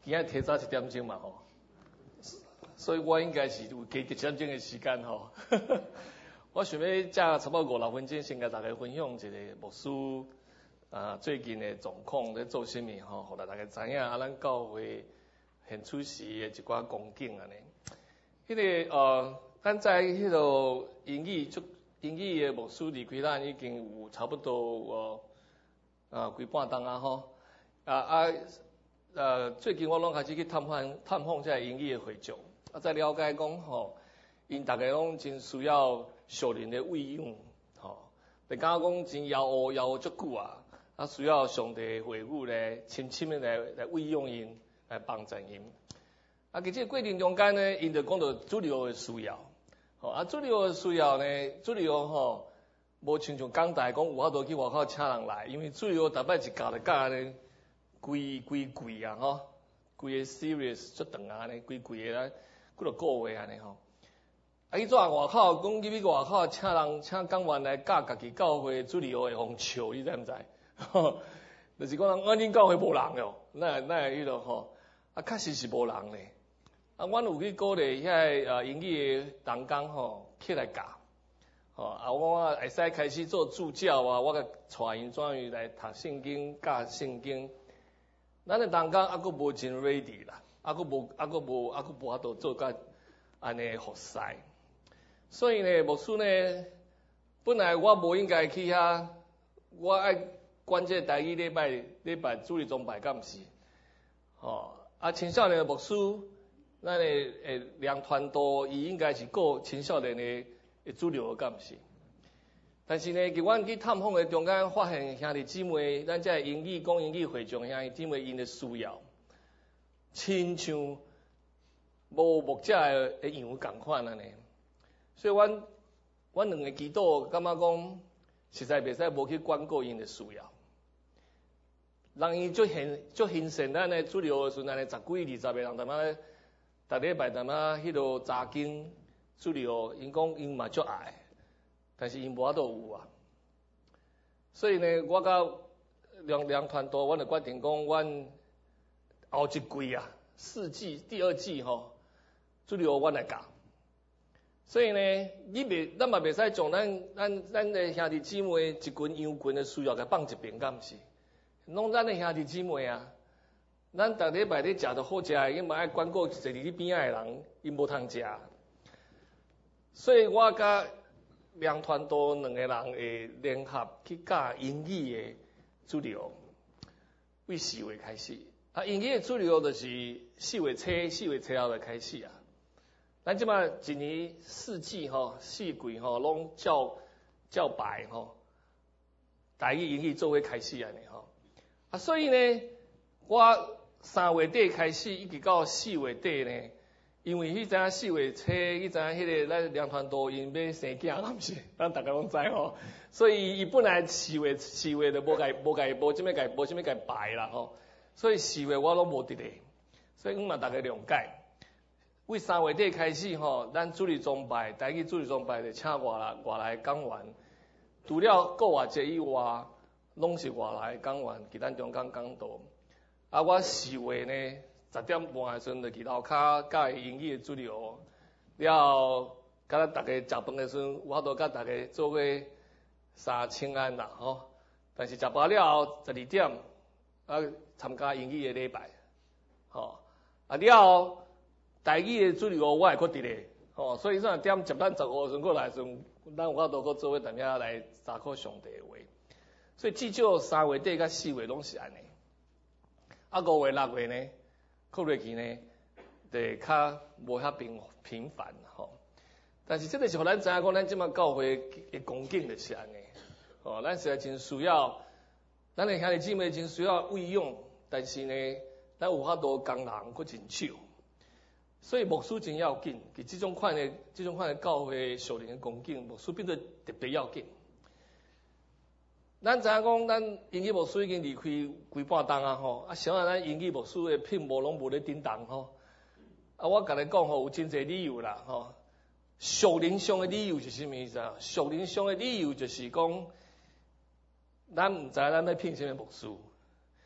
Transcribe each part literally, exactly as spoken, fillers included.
今仔提早一点钟嘛吼，所以我应该是有加一点钟的时间吼。我想要借差不多五六分钟，先甲大家分享一个牧师啊最近的状况咧做啥物吼，互大家知影啊，咱教会现出时的一寡光景安尼。迄、那个呃，咱在迄个英语足英语的牧师离开咱已经有差不多呃啊几半冬啊吼啊啊呃最近我拢开始去探访探访这英语的会众，啊在了解讲吼，因大家拢真需要属灵的喂养，吼，别讲讲真枵学枵学足久啊，啊需要上帝话语咧，深深的来来喂养因，来帮助因。啊，其实过程中间呢，因就讲到主流的需要，吼啊主流的需要呢，主流吼无亲像港台讲有法度去外口请人来，因为主流逐摆一教就教安尼，规规规啊吼，规个 series 足长啊安尼，规规个啦，几落个月安尼吼。啊，伊跩外口讲去去外口请人请讲员来教家己教会主流的风潮，你知毋知？吼，就是讲人，我恁教会无人哟，那那迄落吼，啊确实是无人咧。啊，阮有去鼓励遐呃英语的同工吼起来教，吼啊，我会使开始做助教啊，我甲带因怎样来读圣经、教圣经。咱的同工还佫无真 ready 啦，还佫无还佫无还佫无法度做甲安尼服侍。所以呢，牧师呢，本来我无应该去遐，我爱管这台语礼拜礼拜主日崇拜，敢毋是？吼啊，青少年的牧师。咱的诶梁团都伊应该是顾青少年的的主流的，敢毋是？但是呢，伫阮去探访的中间，发现兄弟姊妹，咱这英语讲英语会众兄弟姊妹因的需要，亲像无牧者的样共款安尼。所以阮阮两个祈祷，感觉讲实在袂使无去管顾因的需要。人伊足现足欣赏咱的主流的时阵，安尼十几二十个人踮咧。逐礼拜踮啊，迄落查经主流，因讲因嘛足爱，但是因无法度有啊。所以呢，我甲两两团队，阮就决定讲，阮后一季啊，四季第二季吼，主流阮来教。所以呢，你袂，咱嘛袂使将咱咱咱的兄弟姊妹一群羊群的需要甲放一边，敢毋是？拢咱的兄弟姊妹啊。咱逐礼拜咧食着好食，伊嘛爱管顾坐伫你边仔的人，伊无通食。所以我甲梁团队两个人会联合去教英语的主流，为四月开始。啊，英语的主流就是四月初四月初后就开始啊。咱即摆一年四季吼，四季吼拢照照排吼，台语英语做伙开始安尼吼。啊，所以呢，我三月底开始，一直到四月底呢，因为迄阵四月初，迄阵迄个咱两团都因要生囝，敢毋是？咱大家拢知吼。所以伊本来四月四月就无甲无甲无啥物甲无啥物甲排啦吼。所以四月我拢无伫咧，所以阮嘛大家谅解。为三月底开始吼，咱主日崇拜，台语主日崇拜就请外来外来讲员，除了国外节以外，拢是外来讲员，伫咱中间讲道。啊，我四月呢，十点半的时阵就去楼骹教英语的主流，了，甲咱大家食饭的时阵，有法度甲大家做伙三请安啦吼。但是食饱了后，十二点啊参加英语的礼拜，吼，啊了，台语的主流我会搁伫咧，吼，所以说点十点十五时阵过来时阵，咱有法度搁做伙踮遐来查考上帝的话。所以至少三月底甲四月拢是安尼。啊，五月六月呢，扣落去呢，就较无遐频频繁吼。但是这个是互咱知影讲，咱即马教会的光景就是安尼，吼，咱实在真需要，咱的兄弟姊妹真需要喂养，但是呢，咱有法度工人佫真少，所以牧师真要紧。其即种款的、即种款的教会属灵的光景，牧师变做特别要紧。咱知影讲，咱英语牧师已经离开规半冬啊吼，啊，想啊，咱英语牧师的聘无拢无咧顶动吼。啊，我甲你讲吼，有真侪理由啦吼。属灵上的理由是啥物意思啊？属灵上的理由就是讲，咱毋知咱要聘啥物牧师。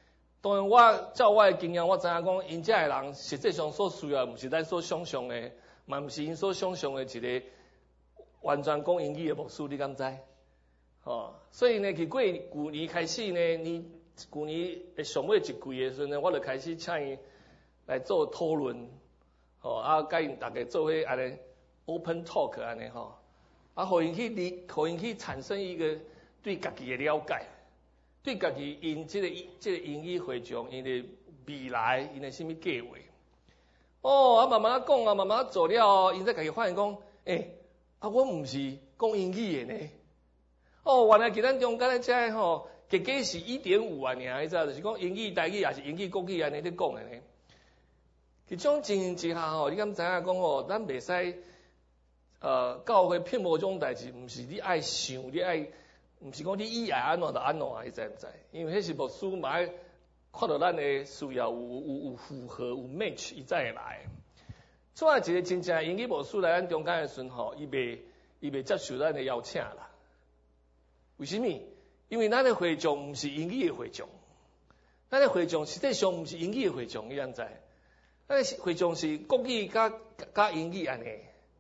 当然我照我的经验，我知影讲因遮的人实际上所需要，毋是咱所想象的，嘛毋是因所想象的一个完全讲英语的牧师，你敢知？哦，所以呢，去过旧年开始呢，你旧年的上尾一季的时候呢，我就开始请伊来做讨论，吼、哦，啊，甲因大家做伙安尼 open talk 安尼吼，啊，互因去理，互因去产生一个对家己的了解，对家己因即、这个即、这个英语会众因的未来因的什么计划，哦，啊，慢慢讲啊，慢慢做了，因才家己发现讲，诶、欸，啊，我毋是讲英语的呢。哦，原来伫咱中间咧，遮吼，计计是一点五啊，尔，你知道，就是讲英语、台语也是英语、国语安尼咧讲的呢。其种情形之下吼，你敢知影讲吼，咱袂使呃教会骗无种代志，毋是你爱想，你爱，毋是讲你意爱安怎就安怎，你知毋知？因为迄是牧师嘛爱看到咱的需要有有有符合有 match， 伊才会来。做啊一个真正英语牧师来咱中间的时候，伊袂伊袂接受咱的邀请啦。为什么？因为咱的会众毋是英语的会众，咱的会众实际上毋是英语的会众，你知？咱的会众是国语加加英语安尼。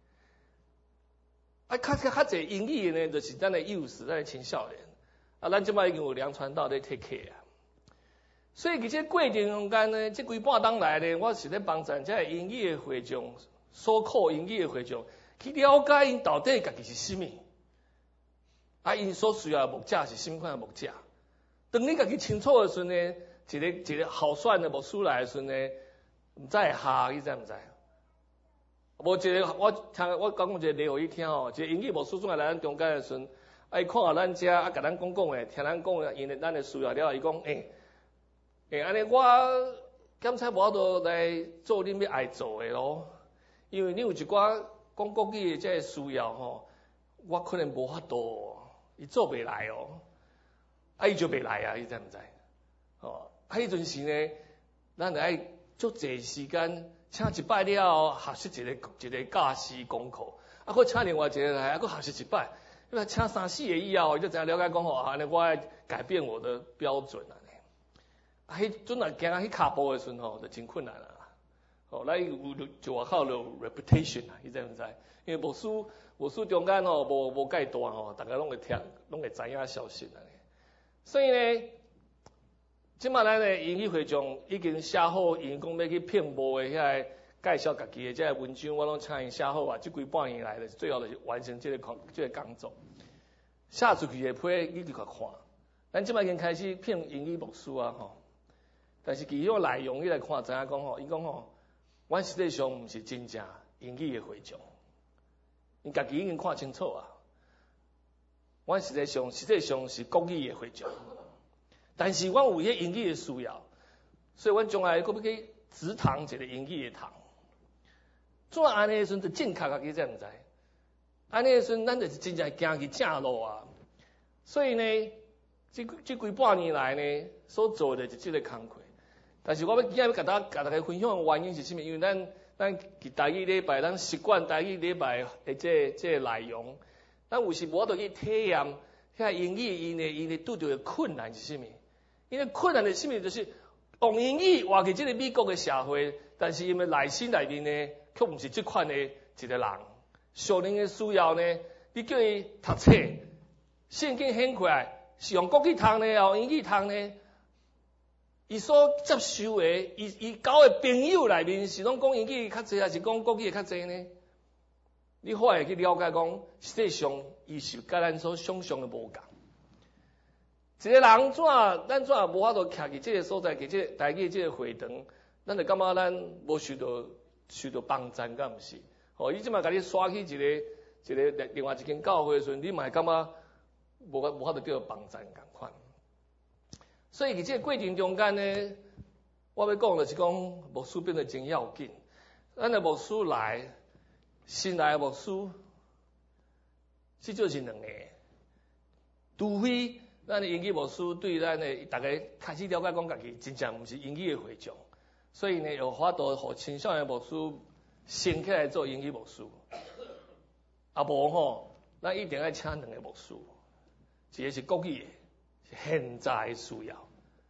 啊，较较侪英语的呢，就是咱的幼师、咱的青少年。啊，咱即摆已经有梁传道在 take care 啊。所以伫这过程中间呢，这几半当来呢，我是咧帮助这英语的会众，所靠英语的会众去了解因到底家己是啥物。啊，因所需要的牧者是什么款的牧者？当你家己清楚的时候呢，一个一个好选的牧师来的时候呢，唔知会下，你知唔知？无一个我听我讲一个例互伊听吼，一个英语牧师总来咱中间的时候，啊，伊看下咱遮啊，甲咱讲讲诶，听咱讲诶，因为咱的需要了，伊讲诶诶，安尼我检查无法度来做恁要爱做诶咯，因为你有一寡讲国语诶，这个需要吼，我可能无法度。伊做袂来哦，啊伊就袂来啊，你知唔知？哦，啊迄阵时呢，咱就爱足侪时间，请一摆了后，学习一个一个教师功课，啊，佫请另外一个来，啊，佫学习一摆，因为请三四个以后，伊就知影了解讲吼，安尼我爱改变我的标准啊，啊，迄阵啊，行啊迄骹步的时候吼，就真困难啦。哦，咱有就外口有 reputation 啊，你知唔知？因为牧师牧师中间吼无无介大吼，大家拢会听，拢会知影消息啊。所以呢，即摆咱的英语会众已经写好，因讲要去聘报的遐介绍家己的这个文章，我拢请因写好啊。即几半年来的，最后就是完成这个工这个工作，写出去的批你去看。咱即摆已经开始聘英语牧师啊吼，但是其中内容你来看，知影讲吼，伊讲吼。阮实际上毋是真正英语的会众，因家己已经看清楚啊。阮实际上实际上是国语的会众，但是阮有迄英语的需要，所以阮将来佫要去植堂一个英语的堂。怎安尼的时阵就正确啊？你知毋知？安尼的时阵，咱就是真正行去正路啊。所以呢，即即几半年来呢，所做的就即个工课。但是我要今日要甲大家甲大家分享的原因是啥物？因为咱咱台语礼拜，咱习惯台语礼拜的这这内容，咱有时无法度去体验遐英语因的因的拄着的困难是啥物？因为困难的啥物？就是用英语活去这个美国的社会，但是因为内心内面呢，却毋是即款的一个人。属灵的需要呢，你叫伊读册，圣经显过来是用国语读呢，用英语读呢？伊所接受的，伊伊交的朋友内面是拢讲英语较济，还是讲国语较济呢？你好会去了解讲，实际上伊是甲咱所想象的无共。一个人怎，咱怎无法度徛伫这个所在，伫这个台语这个会堂，咱就感觉咱无受到受到帮助，敢毋是？哦，伊即马甲你刷去一个一个另外一间教会的时阵，你嘛会感觉无无法度叫帮助共款。所以伫这个过程中间呢，我要讲的是讲牧师变得真要紧。咱的牧师来，新来的牧师，这就是两个。除非咱的英语牧师对咱的大家开始了解讲家己真正毋是英语的会众，所以呢有法度互青少年牧师升起来做英语牧师。啊无吼，咱一定要请两个牧师，一个是国语的，是现在的需要。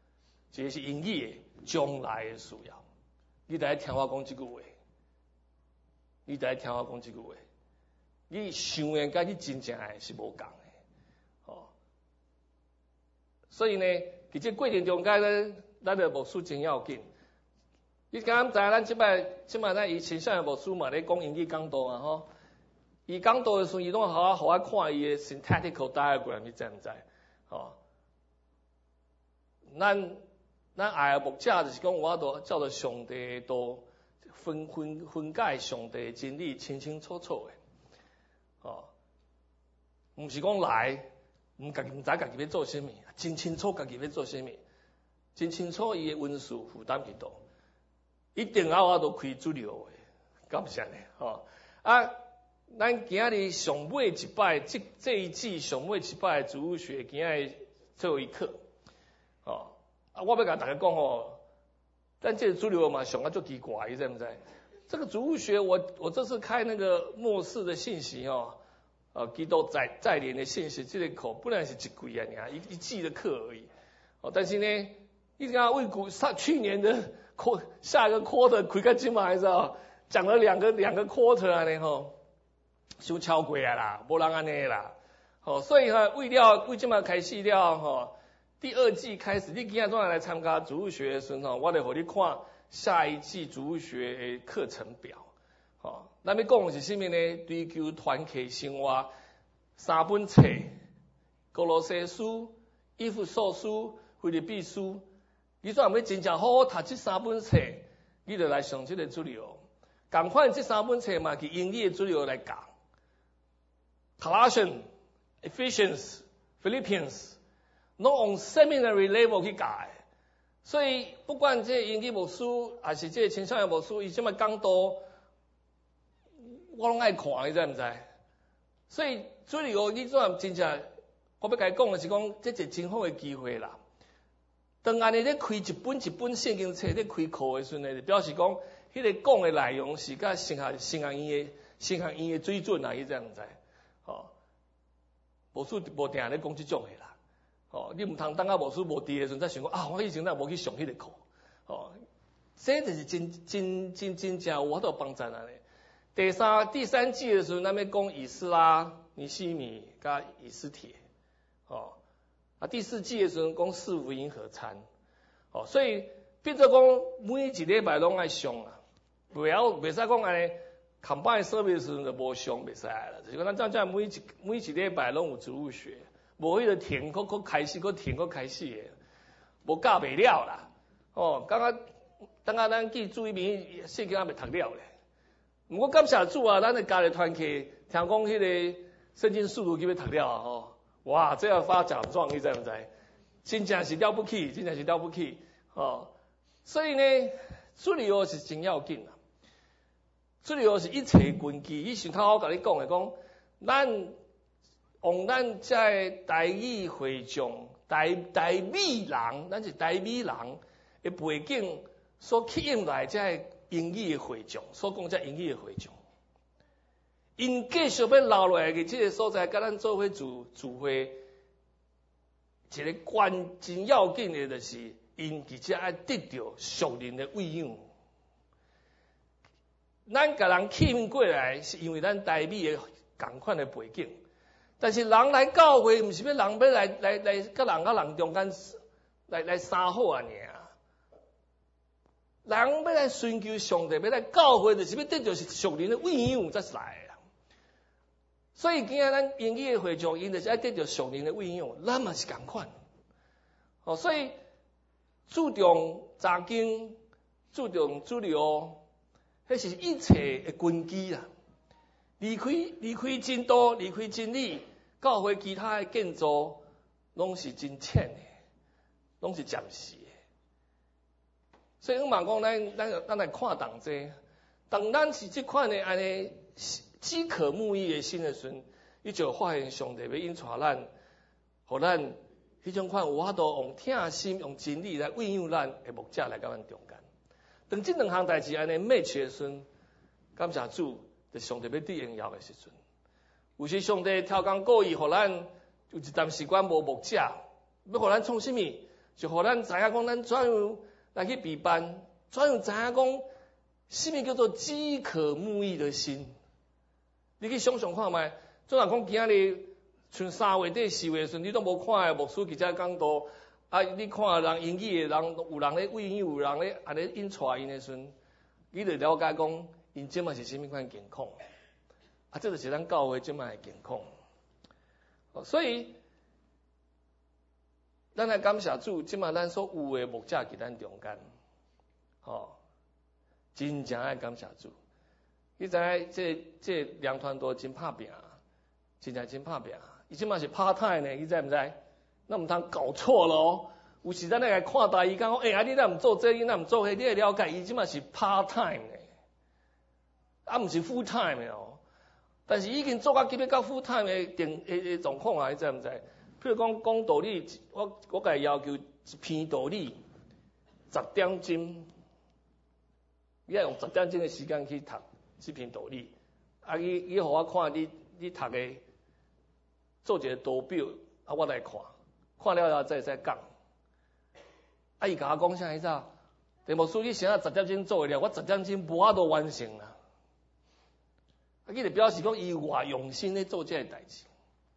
一个是英语的将来的需要。你得听我讲这句话，你得听我讲这句话，你想的甲你真正的是无共的，哦。所以呢，伫这过程中间呢，咱的牧师真要紧。你敢知影咱即摆即摆咱以前上的牧师嘛咧讲英语讲道啊吼，伊讲道的时候，伊拢互我互我看伊的 syntactical diagram， 你知唔知？吼，咱咱爱的牧者就是讲，我都照着上帝都分分分解上帝的真理，清清楚楚的，吼，毋是讲来，毋家己毋知家己要做啥物，真清楚家己要做啥物，真清楚伊的文书负担伫倒。一定要我都开主流的，敢不是安尼？吼啊，咱今日上尾一摆，这这一季上尾一摆的主学，今日最后一课，哦啊，我要甲大家讲哦，但这个主流嘛，上啊足奇怪，你知不知？这个主学，我我这次开那个末世的信息哦，呃，基督再再临的信息，这个课本来是一季啊，尔一一季的课而已，哦，但是呢，一家为股上去年的。下一个 quarter 开个今嘛，你知道？讲了两个两个 quarter 安尼吼，伤超过啊啦，无人安尼啦。吼，所以哈，为了为今嘛开始了吼，第二季开始，你今日怎样来参加主日学的时候，我得互你看下一季主日学的课程表。吼，咱要讲的是啥物呢？追求团契生活三本册：歌罗西书、以弗所书、腓立比书。你若要真正好好读这三本册，你就来上这个资料。共款这三本册嘛，去英语的资料来讲。Colossians、Ephesians、Philippians， 拢用 seminary level 去教的。所以不管这英语牧师还是这青少年牧师，伊即么讲道，我拢爱看，你知唔知？所以资料你若真正，我要甲你讲的是讲，这是真好的机会啦。当安尼咧开一本一本圣经册咧开课的时阵呢，就表示讲，迄个讲的内容是甲圣学圣学院的圣学院的水准啊，你知唔知？吼，无师无定咧讲即种的啦，吼，你毋通当啊无师无伫的时阵再想讲啊，我以前咱无去上迄个课，吼，这就是真真真真正有法度帮助咱咧。第三第三季的时候，咱要讲以斯拉、尼希米甲以斯帖，吼。啊，第四季的时候讲四福音合参，哦，所以变做讲每一礼拜拢爱上啊，袂晓袂使讲安尼 combine service 时就无上袂使啦，就是讲咱真正每一每一礼拜拢有主日学，无迄个填佫佫开始佫填佫开始的，无教袂了啦，哦，刚刚等下咱记注意面圣经还袂读了咧，毋过感谢主啊，咱的家里团契听讲迄个圣经速度叫要读了啊，吼。哇，这样发奖状，你知唔知？真正是了不起，真正是了不起，哦。所以呢，主理学是真要紧啊。主理学是一切根基。以前头我甲你讲的，讲咱用咱这台语会众、台台美人，咱是台美人的背景所吸引来这英语的会众，所讲这英语的会众。因继续要留落来嘅这个所在，甲咱做伙主主会，一个关键要紧的，就是因而且爱得到属灵的喂养。咱甲人吸引过来，是因为咱台美的同款的背景，但是人来教会，毋是要人要来来来，甲人甲人中间来来相好啊尔。人要来寻求上帝，要来教会，就是要得到属灵的喂养才是来。所以今日咱英语的会众，因就是爱得到属灵的喂养，咱嘛是共款。哦，所以注重查经，注重主流，迄是一切的根基啦。离开离开真道，离开真理，教会其他的建筑，拢是真浅的，拢是暂时的。所以我嘛讲，咱咱咱来看同这，当咱是这款的安尼。饥渴慕义的心的时阵，伊就发现上帝要引带咱，互咱迄种款有法度用听心、用真理来喂养咱的牧者来到咱中间。当这两项代志安尼match的时阵，感谢主，就上帝要得荣耀的时阵。有时上帝超工故意互咱有一段时间无牧者，要互咱创啥物？ 就互咱知影讲咱怎样来去备办，怎样知影讲什么叫做饥渴慕义的心。你去想想看觅，做若讲今日像三月底四月时，你都无看诶牧师记者讲道，啊，你看人英语诶人，有人咧喂养，有人咧安尼引带因诶时阵，你就了解讲因即嘛是甚物款健康。啊，这就是咱教会即嘛诶健康。所以，咱来感谢主，即嘛咱所有诶牧者伫咱中间，吼，真正爱感谢主。你知影这这两团队真拍拼，真正真拍拼。伊即嘛是 part time 呢，你知毋知？咱毋通搞错了哦。有时咱来看待伊讲，诶、欸，啊，你咱毋做这，你咱毋做迄，你会了解，伊即嘛是 part time 呢，啊，毋是 full time 的哦。但是已经做到基本到 full time 的定诶诶状况啊，你知毋知？譬如讲讲道理，我我甲伊要求一篇道理十点钟，你要用十点钟的时间去读。这篇道理，啊，伊伊互我看你你读的，做一个图表，啊，我来看，看了后再再讲。啊，伊甲我讲啥意思啊？题目书你先啊十点钟做了，我十点钟无法度完成啦。啊，伊就表示讲伊偌用心咧做这个代志。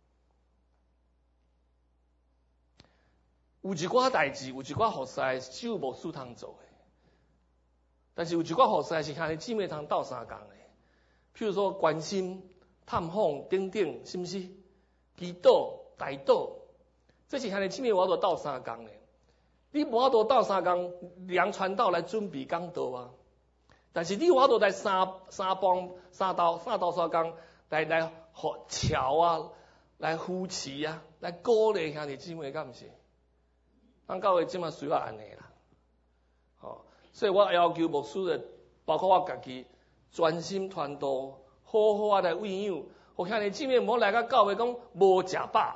有一寡代志，有一寡服侍只有牧师通做的。但是有一寡服侍是兄弟姊妹通斗相共的，譬如说关心、探访等等，是毋是？祈祷、代祷，这是兄弟姊妹我都斗相共的。你无法度斗相共，量传道来准备讲道啊。但是你有法度来三三帮三道三道三工来来互桥啊，来扶持啊，来鼓励兄弟姊妹，敢毋是？咱教会即马需要安尼啦，吼。所以我要求牧师的，包括我家己，专心传道，好好啊来喂养，互兄弟姊妹莫来到教会讲无食饱，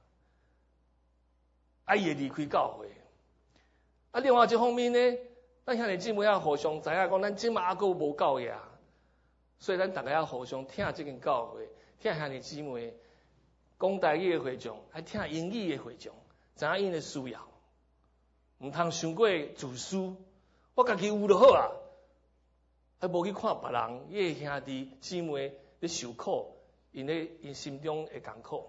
啊伊会离开教会。啊，另外一方面呢，咱兄弟姊妹要互相知影讲，咱即马还阁无够呀，所以咱大家要互相听即间教会，听兄弟姊妹讲台语的会众，还听英语的会众，知影因的需要，毋通伤过自私。我家己有就好啊，还无去看别人，伊兄弟姊妹咧受苦，因咧因心中会艰苦，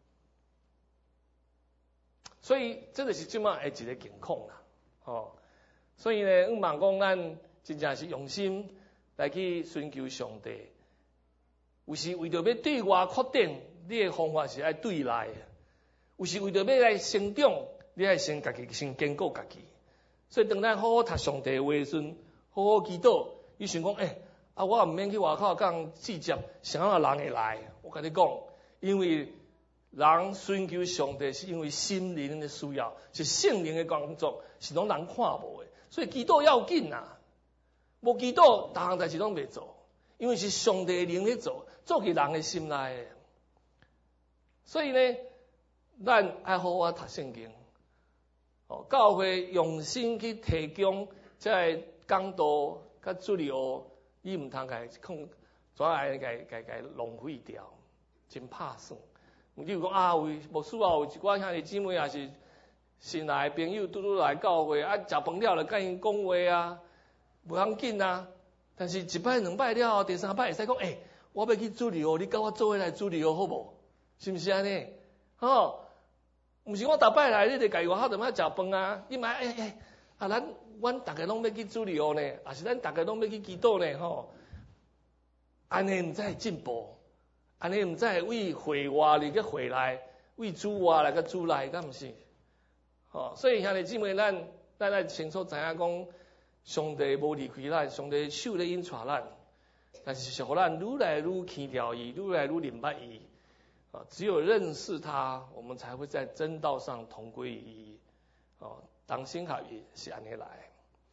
所以这就是即马的一个情况啦，吼。所以呢，毋茫讲咱真正是用心来去寻求上帝，有时为着要对外确定，你的方法是爱对内的；有时为着要来成长，你爱先家己先坚固家己。所以当咱好好读上帝话时，好好祈祷。你想讲，诶、欸，啊，我毋免去外口讲直接，啥样人会来？我跟你讲，因为人寻求上帝是因为心灵的需要，是圣灵的工作，是拢人看无的。所以祈祷要紧啊！无祈祷，逐项代志拢袂做，因为是上帝的灵咧做，做去人的心内的。所以呢，咱爱好好读圣经。哦，教会用心去提供即个讲道甲资料，伊毋通甲控，怎来甲甲甲浪费掉，真拍算。你有讲啊，为牧师啊，有一寡兄弟姊妹也是新来的朋友，拄拄来教会啊，食饭了就甲因讲话啊，无要紧啊。但是一摆两摆了，第三摆会使讲，诶、欸，我要去主理哦，你甲我做伙来主理哦，好无？是毋是安尼？吼。毋是我逐摆来，你就家己外口就要食饭啊！你买诶诶，啊咱阮逐个拢要去主理哦呢，也是咱逐个拢要去祈祷呢吼。安尼毋才会进步，安尼毋才会为会外嚟个会内，为主外来个主内，敢毋是？吼，所以兄弟姊妹，咱咱来清楚知影讲，上帝无离开咱，上帝手咧引带咱，但是是互咱愈来愈轻调伊，愈来愈明白伊。只有认识他，我们才会在真道上同归于一。哦，当心合意是安尼来。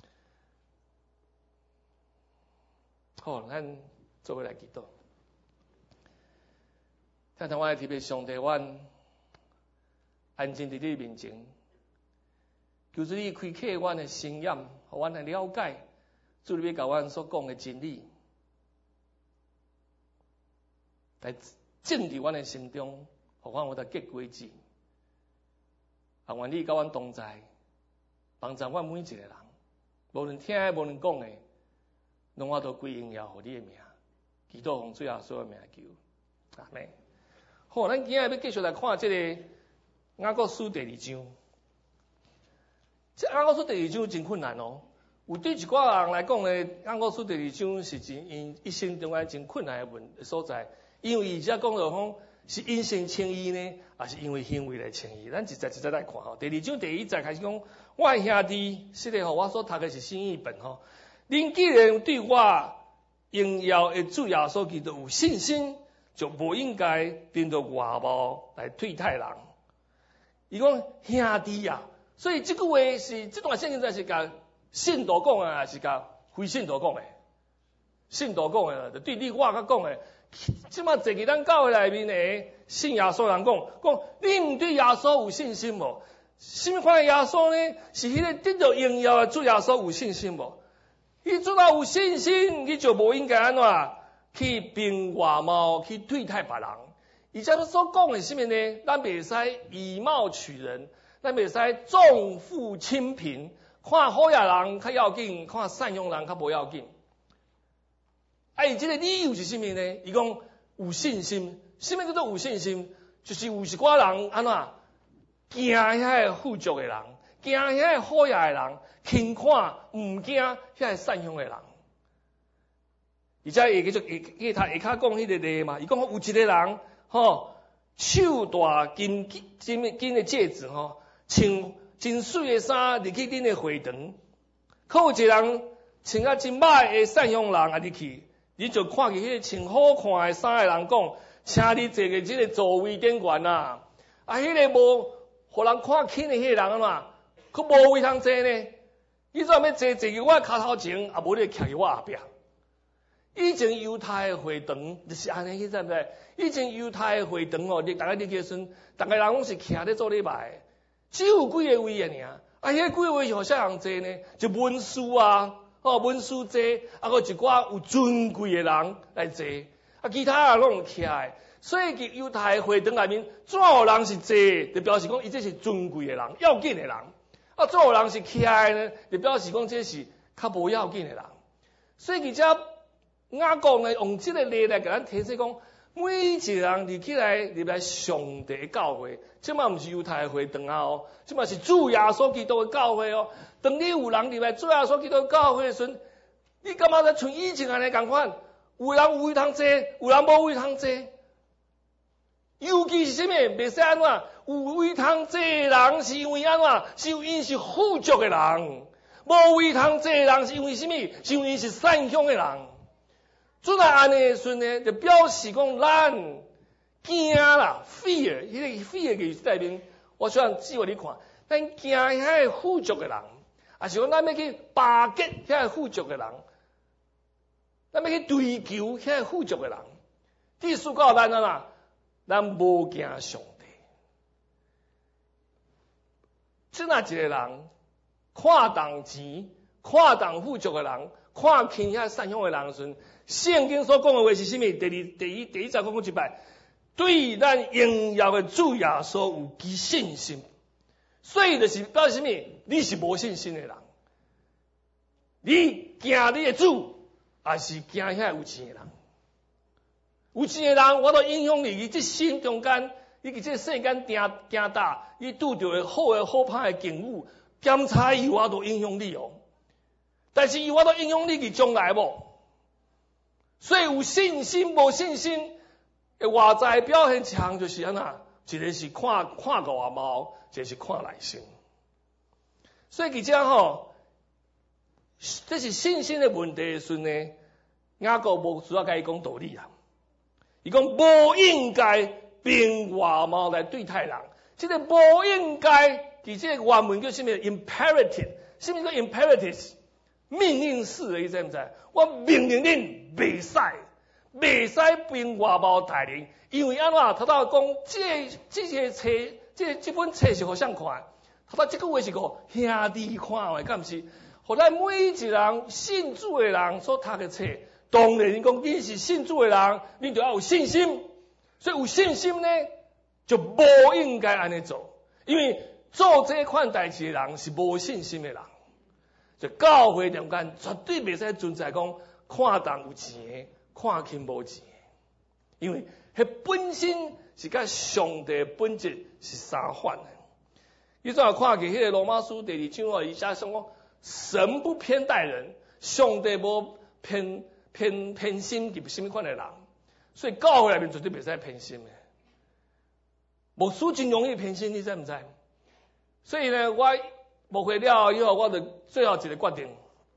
好，咱做伙来祈祷。听听我的特别上帝，阮安静伫你面前，求主你开启阮的心眼，互阮来了解主你要甲阮所讲的真理，来种伫阮的心中，互阮有得结果子。啊，愿你甲阮同在， 帮助我每一个人，无论听的无论讲的，拢我都归荣耀互你的名，祈祷奉主耶稣的名求，阿们。好，咱今日要继续来看这个雅各书第二章。这雅各书第二章真困难哦。有对一寡人来讲呢，雅各书第二章是真因一生中间真困难的问所在，因为伊遮讲到讲是因信称义呢，还是因为行为来称义？咱一节一节来看吼。第二章第一节开始讲，我的兄弟，实在吼，我所读的是新译本吼。恁既然对我荣耀的主耶稣基督有信心，就无应该凭着外貌来对待人。伊讲兄弟啊，所以这句话是这段圣经在是甲信徒讲的，还是甲非信徒讲的？信徒讲的，就对你我甲讲的。即马坐伫咱教会内面的信耶稣人讲，讲你毋对耶稣有信心无？什么款的耶稣呢？是迄个得到荣耀的主耶稣有信心无？你做到有信心，你就无应该安怎去凭外貌去对待别人。而且他所讲的什么呢？咱袂使以貌取人，咱袂使重富轻贫，看好野人较要紧，看善良人较无要紧。啊，伊这个理由是什么呢？伊讲有信心，什么叫做有信心？就是有一寡人安怎惊遐个富足的人，惊遐个好野的人，轻看毋惊遐个善良的人。而且伊继续伊下下骹讲迄个例嘛，伊讲有一个人吼，手戴金金金的戒指吼，穿真水的衫入去恁的会堂，可有一个人穿啊真歹的善良人啊入去。你就看见迄个穿好看的衫的人讲，请你坐个即个座位顶悬啊！啊，迄个无互人看轻的迄个人啊嘛，佮无位通坐呢。你怎要坐坐伫我骹头前，啊无你徛伫我后壁。以前犹太的会堂就是安尼，你知毋知？以前犹太的会堂哦，你大家入去时，逐个人拢是徛咧做礼拜，只有几个位啊尔。啊，迄个几个位是互啥人坐呢？就文士啊。哦，文书坐，啊，佮一寡有尊贵的人来坐，啊，其他人拢徛诶。所以，犹太会堂内面，怎有人是坐，就表示讲伊这是尊贵的人，要紧的人；啊，怎有人是徛诶呢，就表示讲这是较无要紧的人。所以，而且雅各呢，用这个例来给咱提示讲，每一个人入起来入来上帝的教会，这嘛毋是犹太会堂啊哦，这嘛是主耶稣基督的教会哦。当你有人入来主耶稣基督的教会的时，你干嘛在像以前安尼共款？有人有位通坐，有人无位通坐。尤其是什么？袂使安怎？有位通坐的人是因为安怎？是因为是富足的人；无位通坐的人是因为什么？是因为是善良的人。做来安尼的时呢，就表示讲咱惊啦 ，fear， 迄个 fear 嘅内面，我希望指互你看，咱惊遐个富足的人，也是讲咱要去巴结遐个富足的人，咱要去追求遐个富足的人。第四个咱啊，咱无惊上帝。即那一个人看重钱、看重富足的人。看轻遐善良的人时，圣经所讲的话是什么？第二、第一、第一节讲讲一摆，对咱荣耀的主耶稣有其信心，所以就是表示什么？你是无信心的人，你惊你的主，还是惊遐有钱的人？有钱的人，我都影响你，伊这心中间，伊伫这世间行行大，伊拄着的好的好歹的境遇，检查以后我都影响你哦。但是伊我都影响你去将来无，所以有信心无信心的外在表现强就是安那，一个是看看外貌，一个是看内心。所以其实吼，这是信心的问题的时呢，雅各无需要甲伊讲道理啊。伊讲无应该凭外貌来对待人，这个无应该，伫这个原文叫什么 ？imperative， 什么叫 imperative？命令式的，你知唔知？我命令恁袂使，袂使凭外貌待人，因为安怎？头头讲这这些册，这这本册是互谁看？头头这句话是互兄弟看的，敢毋是？互咱每一个人信主的人所读的册，当然讲你是信主的人，你就要有信心。所以有信心呢，就无应该安尼做，因为做这款代志的人是无信心的人。就教会中间绝对袂使存在讲看重有钱的，看轻无钱的，因为迄本身是甲上帝本质是相反的。你怎样看见迄个罗马书第二章哦，伊写上讲神不偏待人，上帝无偏偏偏心入什么款的人，所以教会内面绝对袂使偏心的。牧师真容易偏心，你知唔知？所以呢，我牧会了以后，我就最后一个决定，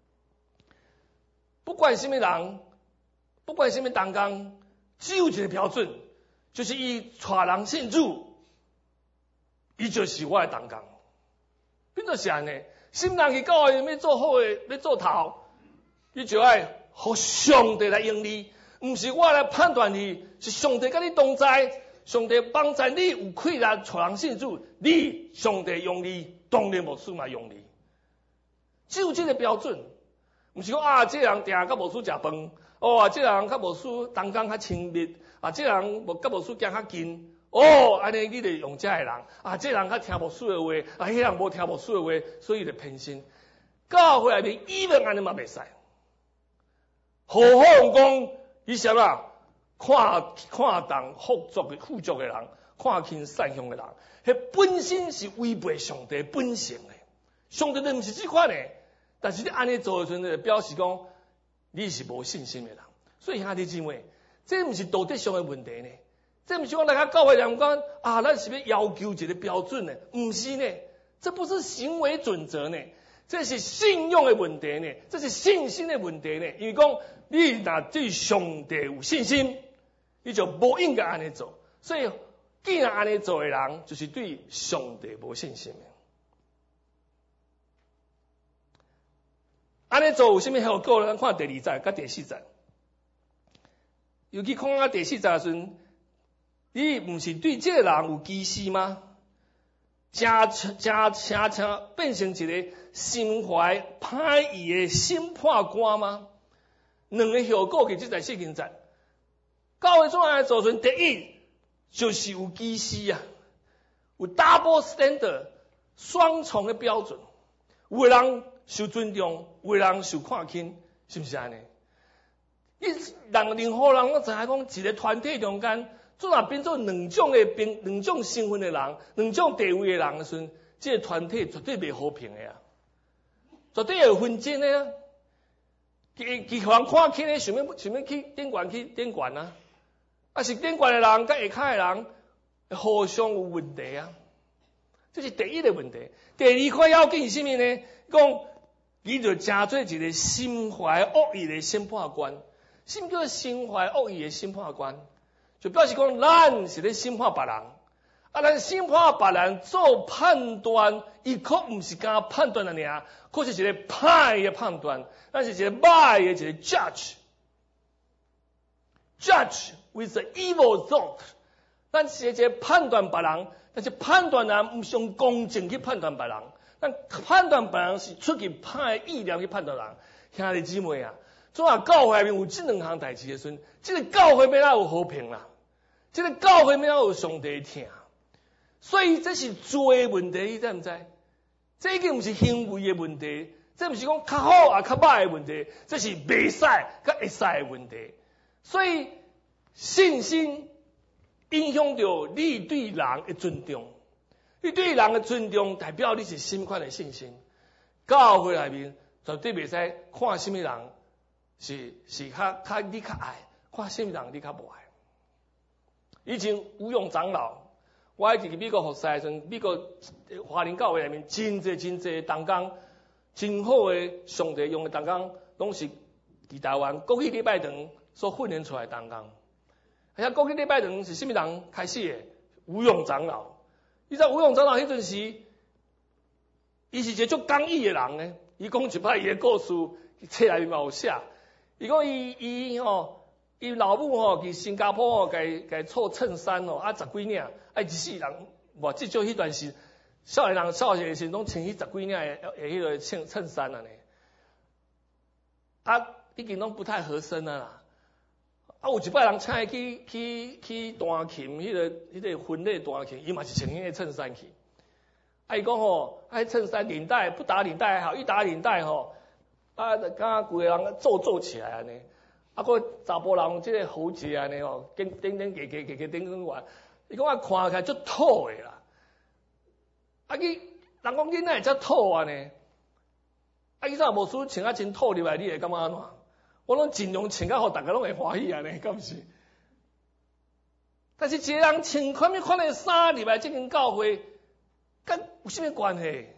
不管什么人，不管什么同工，只有一个标准，就是伊带人信主，伊就是我的同工。变做是安尼，新人去教会要做好的，要做头，伊就爱互上帝来用你，唔是我来判断你，是上帝甲你同在。上帝帮助你有气力带人信主，你上帝用你，当然牧师嘛用你，只有这个标准，唔是讲啊，这个人定甲牧师食饭，哦，这个人甲牧师同工较亲密，啊，这个人无甲牧师行较近，哦，安尼你就用这个人，啊，这个人较听牧师的话，啊，迄人无听牧师的话，所以就偏心。教会内面伊文安尼嘛袂使，好好讲，伊啥啦？看看重富足的富足的人，看轻善良的人，迄本身是违背上帝本性的。上帝都唔是这款的，但是你安尼做的时阵，表示讲你是无信心的人。所以兄弟姊妹，这唔是道德上的问题呢，这唔是讲大家教会人讲啊，咱是要要求一个标准呢，唔是呢，这不是行为准则呢，这是信用的问题呢，这是信心的问题呢。因为讲你若对上帝有信心，你就无应该安尼做，所以既然安尼做的人，就是对上帝无信心的。安尼做有啥物效果？咱看第二节甲第四节，尤其看到第四节的时阵，你唔是对这个人有歧视吗？真真真真变成一个心怀歹意的审判官吗？两个效果其实在四经节。教会怎样来做阵？第一就是有歧视啊，有 double standard 双重的标准，有的人受尊重，有的人受看轻，是不是安尼？你人任何人，我知影讲一个团体中间，做若变做两种的变两种身份的人，两种地位的人的时阵，这个团体绝对袂和平的啊，绝对有纷争的啊。其其互人看轻的，想要想要去顶悬去顶悬啊。啊，是顶悬的人，甲下骹的人互相有问题啊，这是第一个问题。第二块要紧是啥物呢？讲伊就真做一个心怀恶意的审判官。什么叫做心怀恶意的审判官？就表示讲咱是咧审判别人，啊，咱审判别人做判断，伊可唔是干判断的尔，可是一个歹的判断，咱是一个歹的一个 judge。judge with the evil thought， 咱是一个判断别人，但是判断人唔是用公正去判断别人，咱判断别人是出于歹意念去判断人。兄弟姊妹啊，总啊教会内面有这两项代志的时阵，这个教会要哪有和平啦？这个教会要哪有上帝听？所以这是罪的问题，你知唔知？这已经唔是行为的问题，这唔是讲较好啊较歹的问题，这是袂使甲会使的问题。所以信心影响到你对人的尊重，你对人的尊重代表你是什么款的信心。教会内面绝对袂使看什么人是是较较你较爱，看什么人你较无爱。以前吴勇长老，我喺伫美国服侍的时阵，美国华人教会内面真侪真侪同工，真好的上帝用的同工，拢是伫台湾国语礼拜堂所训练出来的同工。而且国语礼拜堂是什么人开始的？吴勇长老。你知道吴勇长老迄阵时，伊是一个足刚毅的人呢。伊讲一摆伊的故事，册内面嘛有写。伊讲伊伊吼，伊老母吼去新加坡吼，甲甲做衬衫吼，啊十几领，啊一世人，哇，至少迄段时，少年人少年时拢穿迄十几领的诶迄个衬衬衫啊呢。啊，已经拢不太合身啊啦。啊，有一摆人请伊去去去弹琴，迄、那个迄、那个婚礼弹琴，伊嘛是穿迄个衬衫去。 啊，伊讲吼，啊，衬衫领带不打领带还好，一打领带吼，啊，就敢规个人皱皱起来安尼。啊，个查甫人即个喉结安尼吼，顶顶顶夹夹夹夹顶顶完，伊讲我看起来足土的啦。啊，伊人讲囡仔会遮土安尼，啊，伊怎无输穿啊真土入来，你会感觉安怎？我拢尽量穿甲互大家拢会欢喜安尼，敢毋是？但是一个人穿款物款的衫入来，即间教会，甲有啥物关系？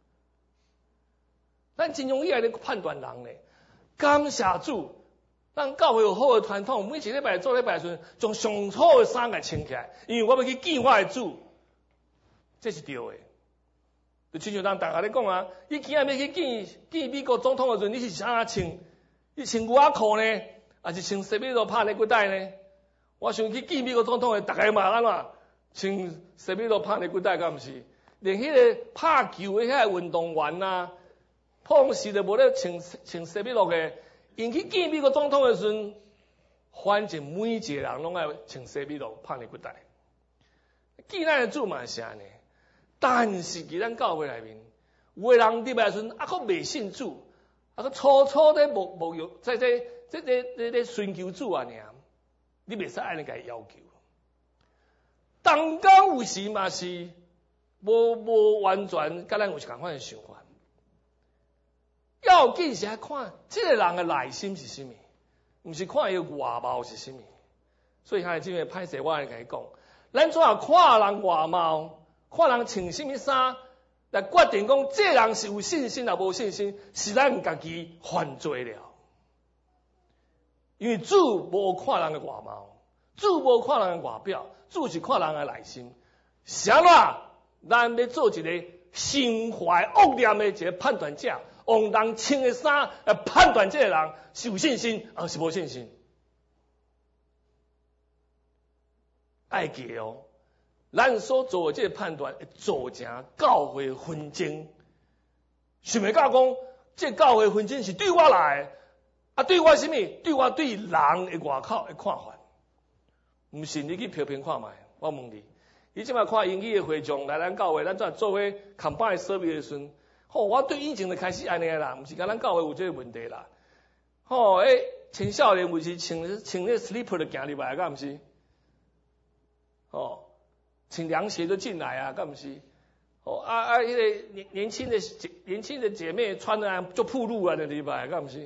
咱真容易来咧判断人咧。感谢主，咱教会有好的传统，每一礼拜做礼拜时，将上好的衫来穿起来，因为我要去见我的主，这是对的。就亲像咱大家咧讲啊，你今日要去见见美国总统的时阵，你是啥穿？你穿牛仔裤呢，还是穿西米露拍内骨带呢？我想去见美国总统的，大家嘛安怎穿西米露拍内骨带，敢毋是？连迄个拍球的遐个运动员啊，碰时就无咧穿穿西米露的。因去见美国总统的时阵，反正每一个人拢爱穿西米露拍内骨带。见咱的主嘛是安尼，但是伫咱教会内面，有个人入来时阵，啊，佫未信主。啊！个初初咧无无有，在在在在在在寻求主啊！尔，你袂使安尼甲伊要求。当讲有时嘛是无无完全，甲咱有一共款的想法。要紧是爱看这个人的内心是啥物，毋是看伊的外貌是啥物。所以，兄弟姊妹，歹势我来甲伊讲，咱怎样看人外貌，看人穿啥物衫。来决定讲，这人是有信心啊，无信心，是咱家己犯罪了。因为主无看人的外貌，主无看人的外表，主是看人的内心。啥啦？咱要做一个心怀恶念的一个判断者，用人穿的衫来判断这个人是有信心还是无信心。爱记哦。咱所做的这个判断，会造成教会纷争。想袂到讲，这教会纷争是对我来的，啊，对我什么？对我对人的外口的看法。毋信你去批评看觅，我问你，你即摆看英语的会众来咱教会，咱怎做伙 combine service 的时阵，吼，我对以前就开始安尼啦，毋是讲咱教会有这个问题啦。吼，诶，青少年有时穿穿那 slipper 就行入来，敢毋是？吼。穿凉鞋就进来啊，干不是？哦啊啊，迄个年年轻的年轻的姐妹穿的就暴露啊，那礼拜干不是？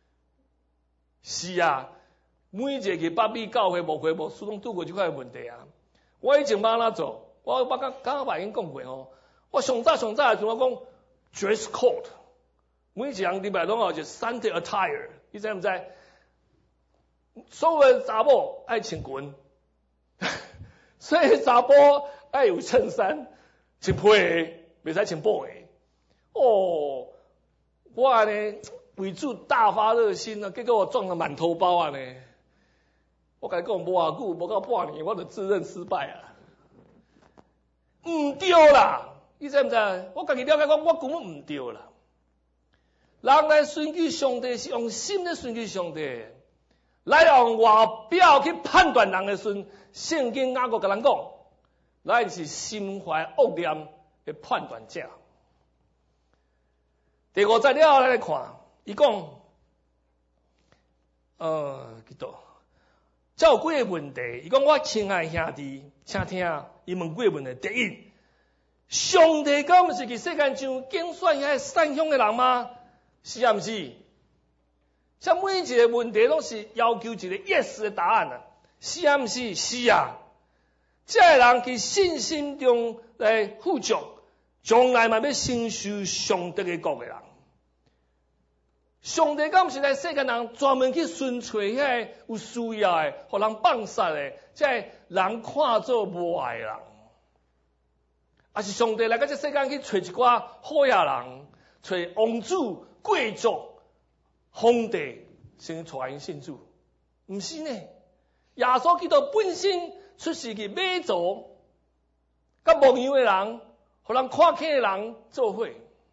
是啊，每一个去北美教会无会无始终拄过这块问题啊。我以前捌哪做？我我刚刚刚把因讲过吼，我上早上早就我讲 dress code， 每一个人礼拜拢有一个 Sunday attire， 你知唔知？所有的查某爱穿裙。所以查甫爱有衬衫，穿皮的，袂使穿布的。哦，我安尼为主大发热心啊，结果我撞了满头包啊呢。我甲你讲，无偌久，无到半年，我就自认失败啊。毋对啦，你知毋知？我家己了解讲，我根本毋对啦。人来寻求上帝是用心咧寻求上帝。来用外表去判断人的时阵，圣经雅各甲咱讲，咱是心怀恶念的判断者。第五节了，咱来看，伊讲，呃，几多？才有几个问题。伊讲，我亲爱兄弟，请听，伊问几个问题。第一，上帝敢毋是伫世间上拣选遐善良的人吗？是啊，毋是？像每一个问题拢是要求一个 yes 的答案啊，是啊，毋是？是啊。这个人伫信心中来富足，将来嘛要承受上帝的国的人。上帝敢毋是来世间人专门去寻找遐个有需要的，互人放杀的，即个人看做无爱的人，啊是上帝来到这世间去找一寡好野人，找王子、贵族。皇帝先带因信主，毋是呢？耶稣基督本身出世去马祖，甲牧羊的人，互人看起的人做伙。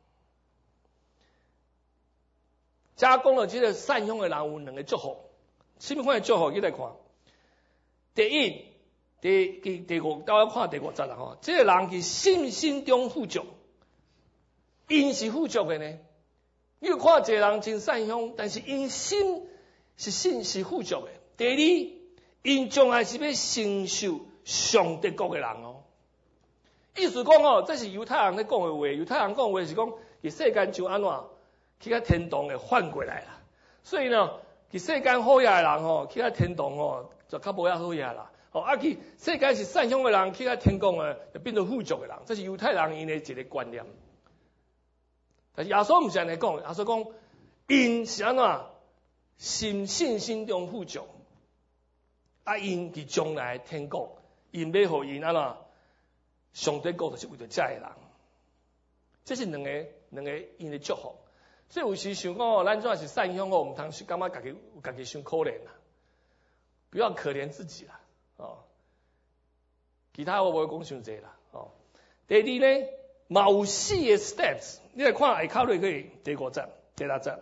加讲了这个善良的人有两个祝福，什么款的祝福？你来看。第一，第第第五，大家看第五节啦吼，这个人是信心中富足， 因是富足的呢？你有看一个人真善良，但是因心是心是富足的。第二，因将来是要承受上帝国的人哦。意思讲哦，这是犹太人咧讲的话。犹太人讲的话是讲，其世间就安怎去到天堂的反过来啦。所以呢，其世间好野的人哦，去到天堂哦，就较无遐好野啦。哦，啊，其世间是善良的人，去到天堂啊，就变做富足的人。这是犹太人因的一个观念。但是耶稣唔是安尼讲，耶稣讲因是安怎心信心中富足，啊因伫将来天国，因要互因安怎上帝国就是为着遮个人，这是两个两个因的祝福。所以有时想讲哦，咱怎是善良哦，唔通是感觉家己有家己伤可怜啦，不要可怜自己啦，哦，其他我无讲伤济啦，哦。第二呢，嘛有四个 steps， 你来看下考虑可以第五章、第六章。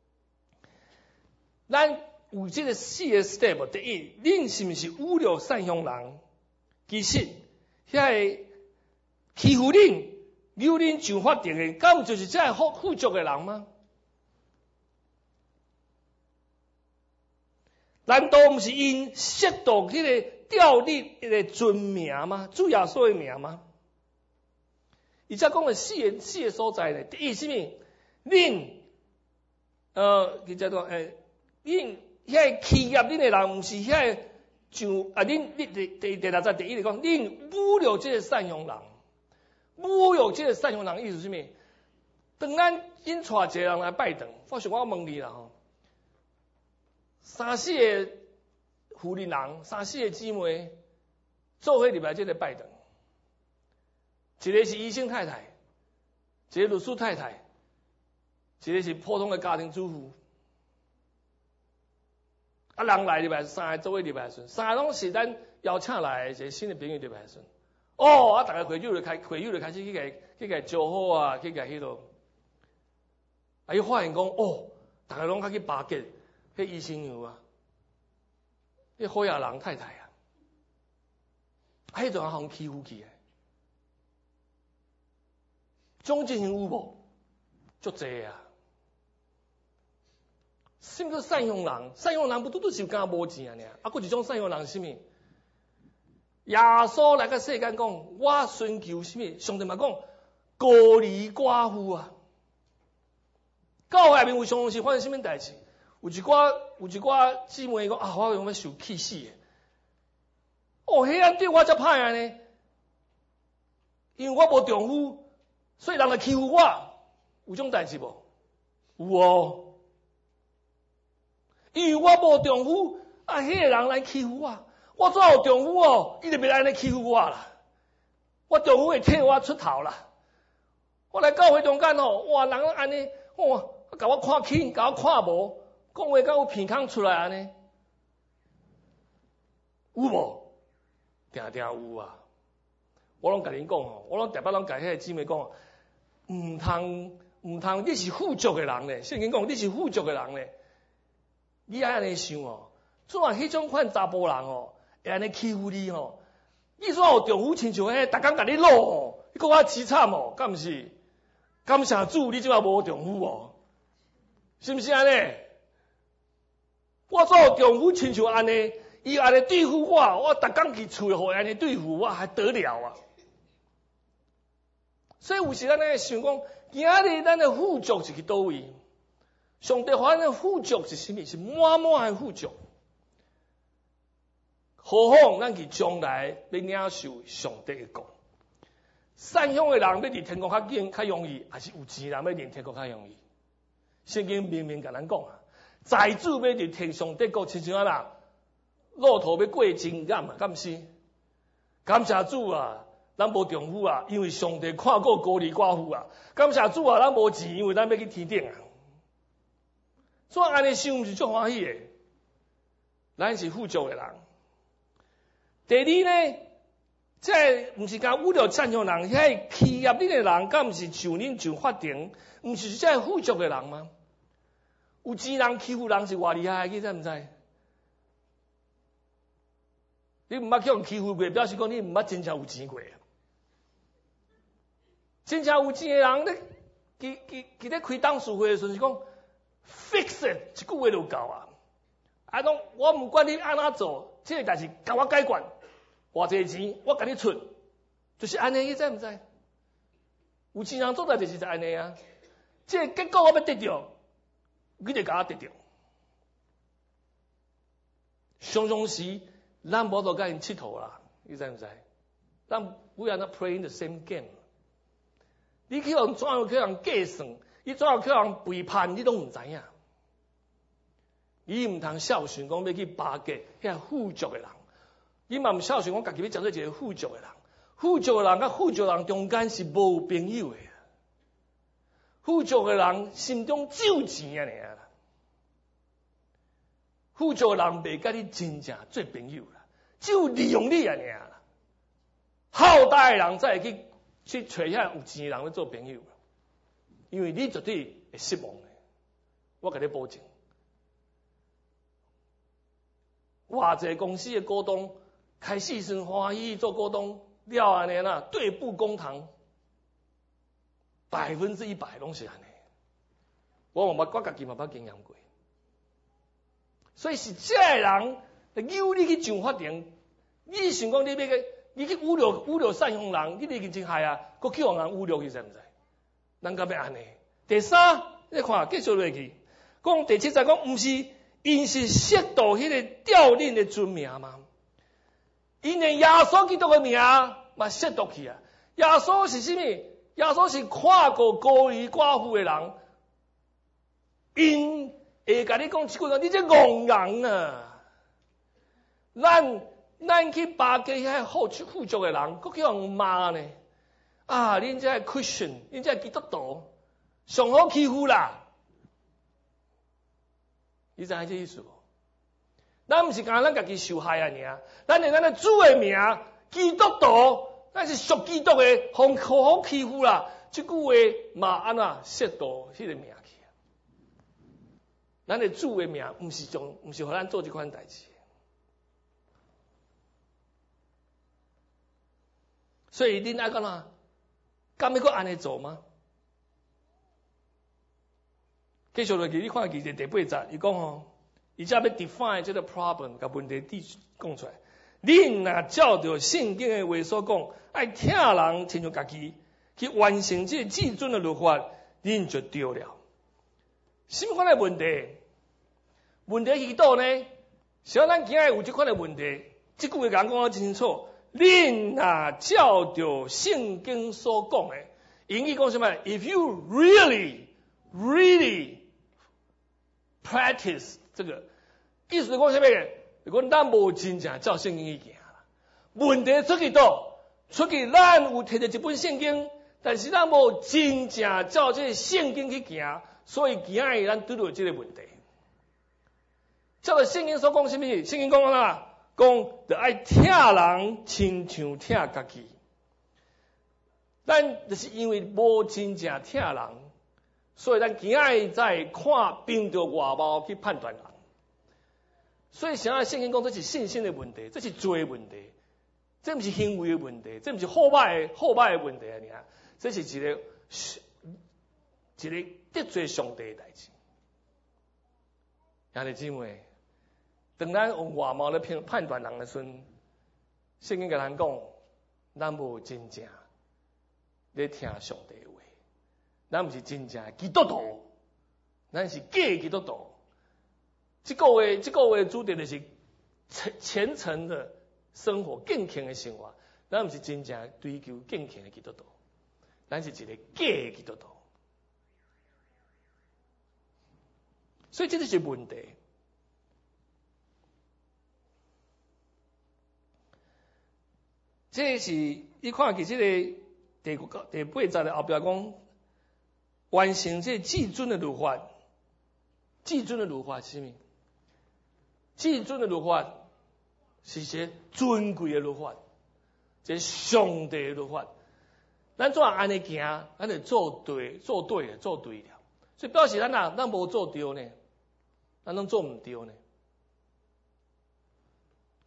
咱有这个四个 step， 第一，恁是毋是侮辱善良人？其实，遐个欺负恁、扭恁上法庭的，敢毋就是这富富足的人吗？难道毋是因亵渎迄个吊你迄个尊名吗？主耶稣的名吗？而且讲的四个四个所在呢，第一是咩？恁呃，叫做诶，恁遐欺压恁的人，毋是遐像啊，恁恁第第第六章第一嚟讲，恁侮辱这个善良人，侮辱这个善良人意思是咩？当咱因带一个人来拜堂，我想我问你啦吼。三四个妇人人，三四个姊妹做伙入来这个拜堂，一个是医生太太，一个律师太太，一个是普通的家庭主妇。啊，人来入来三个做伙入来时，三个拢是咱邀请来一个新的朋友入来时。哦，啊，大家会友就开会友就开始去个去个招呼啊，去个迄落。啊，伊发现讲哦，大家拢较去巴结。迄医生娘啊，迄好野人太太啊，迄种互欺负去诶，种情形有无？足济啊！什么叫善良人？善良人不拄拄是干无钱啊？尔，啊，佫一种善良人是啥物？耶稣来个世间讲，我寻求啥物？上帝嘛讲，孤儿寡妇啊！教会内面有上是发生啥物代志？有一寡有一寡姊妹讲啊，我用要受气死诶！哦，迄样对我才歹安尼，因为我无丈夫，所以人来欺负我，有种代志无？有哦，因为我无丈夫，啊，迄个人来欺负我，我怎有丈夫哦？伊就袂安尼欺负我啦。我丈夫会替我出头啦。我来教会中间哦，哇，人安尼，哇，甲我看轻，甲我看无。讲话敢有鼻孔出来安尼，有无？定定有啊！我拢甲恁讲吼，我拢特别拢甲迄个姊妹讲，毋通毋通，你是富足的人咧。圣经讲你是富足的人咧，你爱安尼想哦。怎啊迄种款查甫人哦，会安尼欺负你哦？你怎有丈夫亲像迄，逐工甲你闹哦，你讲我凄惨哦，敢毋是？感谢主，你即马无丈夫哦，是毋是安尼？我做丈夫亲像安尼，伊安尼对付我，我逐工去厝互伊安尼对付我，还得了啊？所以有时咱咧想讲，今日咱的富足是去倒位？上帝还的富足是啥物？是满满的富足。何况咱去将来要领受上帝的国。善良的人要入天国较简较容易，还是有钱人要入天国较容易？圣经明明甲咱讲啊。财主要入天上帝国，亲像安那骆驼要过金眼嘛，敢毋是？感谢主啊，咱无丈夫啊，因为上帝看过孤儿寡妇啊。感谢主啊，咱无钱，因为咱要去天顶啊。所以安尼想，毋是足欢喜的。咱是富足的人。第二呢，这毋是讲侮辱善良人，遐欺压恁的人，敢毋是像恁上法庭，毋是这富足的人吗？有钱人欺负人是偌厉害，你知毋知？你毋捌去人欺负过，表示讲你毋捌真正有钱过。真正有钱的人咧， 佢佢佢咧开董事会的时阵是讲 fix it 一句话就够啊。啊，讲我唔管你安怎做，这个代志甲我解决，偌济钱我甲你出，就是安尼，你知唔知？有钱人做代志就是安尼啊。这个结果我要得到，你就甲我得到。常常时咱无就甲因佚佗啦，你知唔知？咱 we are not playing the same game。你去人怎样去人计算，你怎样去人背叛，你都唔知影。你唔通孝顺讲要去巴结遐富足的人，你嘛唔孝顺讲家己要找做一个富足的人。富足的人甲富足的人中间是无朋友的，富足的人心中只有钱啊尔。富足的人袂甲你真正做朋友啦，只有利用你啊尔。好大的人才会去去找遐有钱的人去做朋友，因为你绝对会失望的，我甲你保证。偌济公司的股东开始时欢喜做股东，了安尼啦，对簿公堂，百分之一百拢是安尼。我嘛我家己嘛捌经验过，所以是这个人诱你去上法庭，你想讲你要个，你去侮辱侮辱善良人，你已经真害啊，搁去互人侮辱，你知唔知？人家要安尼。第三，你看继续落去，讲第七节讲，毋是。因是亵渎迄个吊恁的尊名嘛？因连耶稣基督的名嘛亵渎去啊！耶稣是啥物？耶稣是看过孤儿寡妇的人，因会甲你讲一句话，你这戆人啊！咱咱去巴结遐好富足的人，搁去人骂呢？啊，恁这 Christian， 恁这基督徒上好欺负啦！你知影这意思无？咱毋是讲咱家己受害啊尔，咱连咱的主的名基督徒，咱是属基督的，互好好欺负啦。这句话嘛安那亵渎迄个名去啊？咱的主的名毋是种，毋是互咱做这款代志。所以恁爱干哪？敢要搁安尼做吗？继续落去，你看其实第八节，伊讲吼，伊才要 define 这个 problem， 甲问题点讲出来。恁若照着圣经的话所讲，爱听人亲像家己去完成这至尊的律法，恁就对了。什么款的问题？问题是倒呢？像咱今日有这款的问题，这句话讲讲得真清楚。恁若照着圣经所讲的，英语讲什么 ？If you really, really practice 这个意思是讲什么嘅？如果咱无真正照圣经去行啦，问题出去倒，出去咱有摕着一本圣经，但是咱无真正照这个圣经去行，所以今日咱拄到这个问题。照着圣经所讲什么？圣经讲啦，讲着爱听人亲像听家己，咱就是因为无真正听人。所以咱今仔在看凭着外貌去判断人，所以啥啊？圣经讲这是信心的问题，这是罪的问题，这不是行为的问题，这不是好歹的好歹的问题啊！你看，这是一个一个得罪上帝的代志。兄弟姊妹，当咱用外貌来判判断人的时阵，圣经甲咱讲，咱无真正咧听上帝的话。咱毋是真正的基督徒，咱是假基督徒。这个月，这个月主题就是虔虔诚的生活、敬虔的生活。咱毋是真正追求敬虔的基督徒，咱是一个假基督徒。所以这就是问题。这是你看其实个第第八节的后边讲。完成这至尊的律法，至尊的律法是什么？至尊的律法是些尊贵的律法，这上帝的律法。咱怎样安尼行，咱就做对，做对了，做对了。所以表示咱啊，咱无做对呢，咱拢做唔对呢。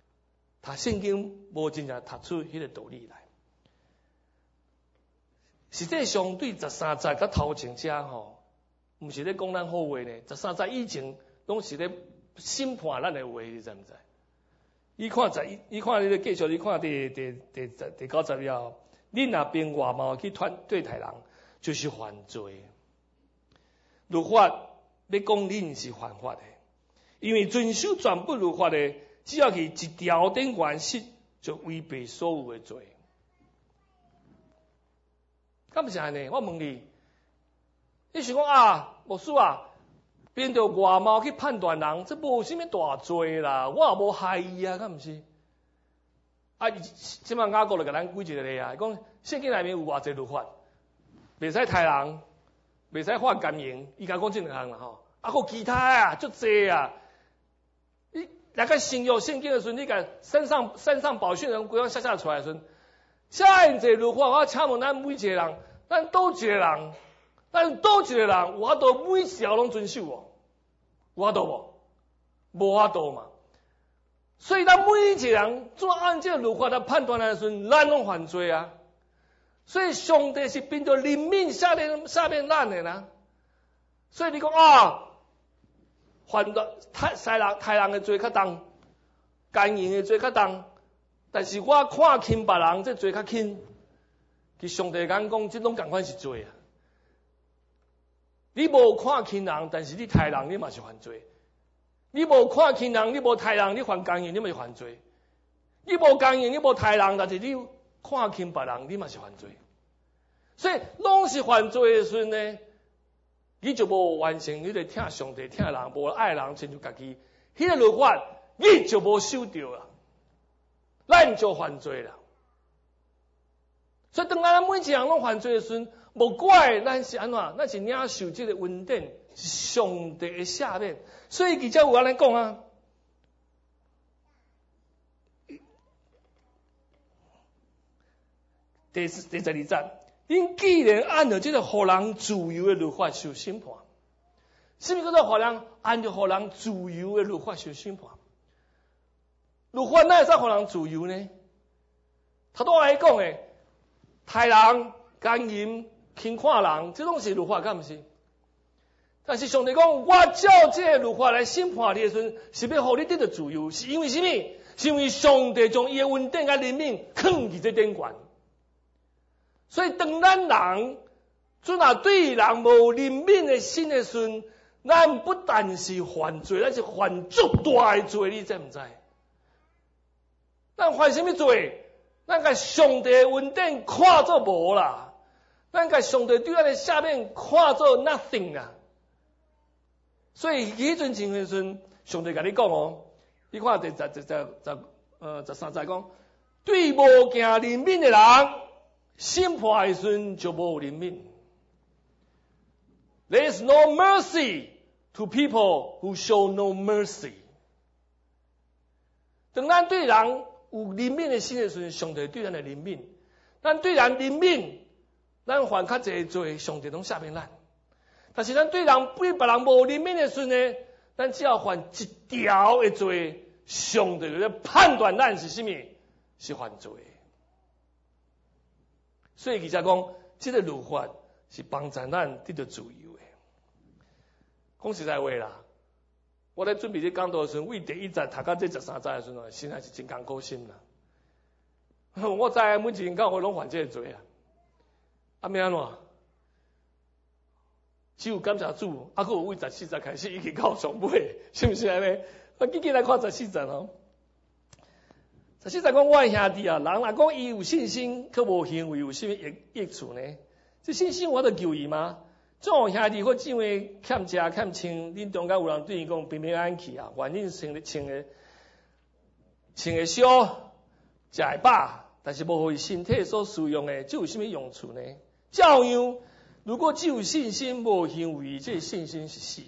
读圣经无真正读出迄个道理来。 实际上对十三节甲头前者吼，毋是咧讲咱好话呢。十三节以前拢是咧审判咱的话，你知毋知？你看十，你看你咧继续，你看第第第第第九十了，恁若变外貌去对对待人，就是犯罪。律法要讲恁是犯法的，因为遵守全部律法的，只要是一条顶原则，就违背所有的罪。敢不是安尼？我问你，你想讲啊，牧师啊，变着外貌去判断人，这无啥物大罪啦，我也无害伊啊，敢不是？啊，即摆雅各就甲咱举一个例啊，讲圣经内面有偌济律法，袂使杀人，袂使犯奸淫，伊甲讲这两项啦吼，啊，还有其他啊，足济啊。你大概新约圣经的时阵，你甲山上山上宝训人规样写写出来的时阵，遮因济律法，我请问咱每一个人，咱倒一个人，咱倒一个人有法度每一条拢遵守无？有法度无？无法度嘛。所以咱每一个人做按这律法来判断的时阵，咱拢犯罪啊。所以上帝是凭着怜悯赦免赦免咱的啦。所以你讲啊，犯了太杀人杀人的罪较重，奸淫的罪较重，但是我看轻别人这罪较轻。其上帝讲讲，这拢同款是罪啊。你无看轻人，但是你杀人，你嘛是犯罪。你无看轻人，你无杀人，你犯奸淫，你嘛是犯罪。你无奸淫，你无杀人，但是你看轻别人，你嘛是犯罪。所以拢是犯罪的时阵呢，你就无完成你个听上帝、听人、无爱人，亲像家己，迄个律法你就无守着啦，咱就犯罪啦。所以当咱每一个人拢犯罪的时阵，无怪咱是安怎，咱是领受这个恩典，是上帝的赦免。所以记者有安尼讲啊，第第十二节，恁既然按照这个互人自由的律法受审判，什么叫做互人按照互人自由的律法受审判？律法哪会使互人自由呢？头拄来讲的，杀人、奸淫、轻看人，这拢是律法，敢毋是？但是上帝讲，我照这个律法来审判你的时阵，是要互你得到自由，是因为什么？是因为上帝将伊的恩典甲怜悯放伫这顶悬。所以当咱人准啊对人无怜悯的心的时阵，咱不但是犯罪，咱是犯足大的罪，你知毋知？咱犯什么罪？咱甲上帝的恩典看作无啦，咱甲上帝对咱的赦免看作 nothing 啦。所以迄阵情形时阵，上帝甲你讲哦，你看第十十十十呃十三节讲，对无行怜悯的人，审判的时阵就无怜悯。There is no mercy to people who show no mercy。当咱对人有怜悯的心的时阵，上帝对咱的怜悯；咱对人怜悯，咱犯较济罪，上帝拢赦免咱。但是咱对人对别人无怜悯的时阵呢，咱只要犯一条的罪，上帝就咧判断咱是什么？是犯罪。所以其实讲，这个律法是帮助咱得到自由的。讲实在话啦，我咧准备这讲道的时候，为第一节读到这十三节的时候，心还是真艰苦心啦。我知每一个人讲我拢犯这个罪啊，啊咩安怎？只有感谢主，啊，佮有为十四节开始一直到上尾，是不是安尼？我紧紧来看十四节哦。十四节讲，我的兄弟啊，人若讲伊有信心，佮无行为，有啥物益益处呢？这信心我得救伊吗？种兄弟或姊妹欠食欠穿，恁中间有人对伊讲平平安安去啊，反正穿的穿的穿的少，食的饱，但是无互伊身体所需用的，这有啥物用处呢？照样。如果只有信心无行为，这信心是死。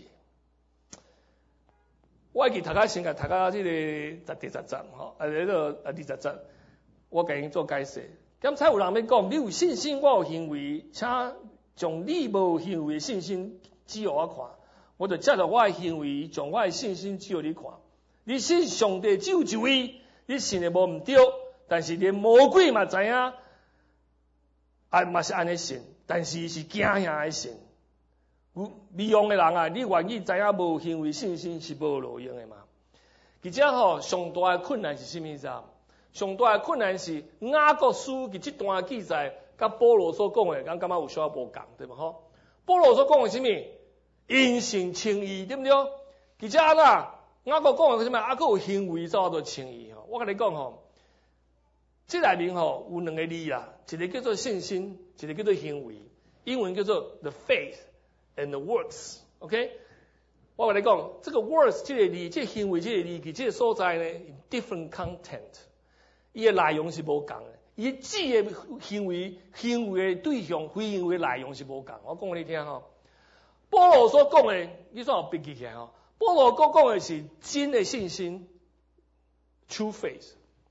我记读到先甲读到这个第十章吼，啊，那个啊第十章，我甲因做解释。刚才有人要讲，你有信心，我有行为，请将你无行为的信心指互我看，我就接着我的行为，将我的信心指互你看。你信上帝只有一位，你信的无毋对，但是连魔鬼嘛知影，啊嘛是安尼信。 但是是惊遐的神。利用的人啊，你愿意知影无行为信心是无路用的嘛？其实吼，上大的困难是啥物意思啊？上大的困难是雅各书伫这段记载，甲保罗所讲的，咱感觉有小无共，对无吼？保罗所讲的是啥物？因信称义，对不对？其实安怎？雅各讲的是啥物？还佫有行为才做称义吼。我甲你讲吼，这内面吼有两个字啦，一个叫做信心，一个叫做行为。英文叫做 the faith and the works。OK， 我甲你讲，这个 works 这个字，这个行为这个字，其这个所在呢 ，different content， 伊的内容是无共的，伊指的行为行为的对象，非行为内容是无共。我讲给你听吼，保罗所讲的，你怎有笔记起来吼？保罗所讲的是真的信心 ，true faith。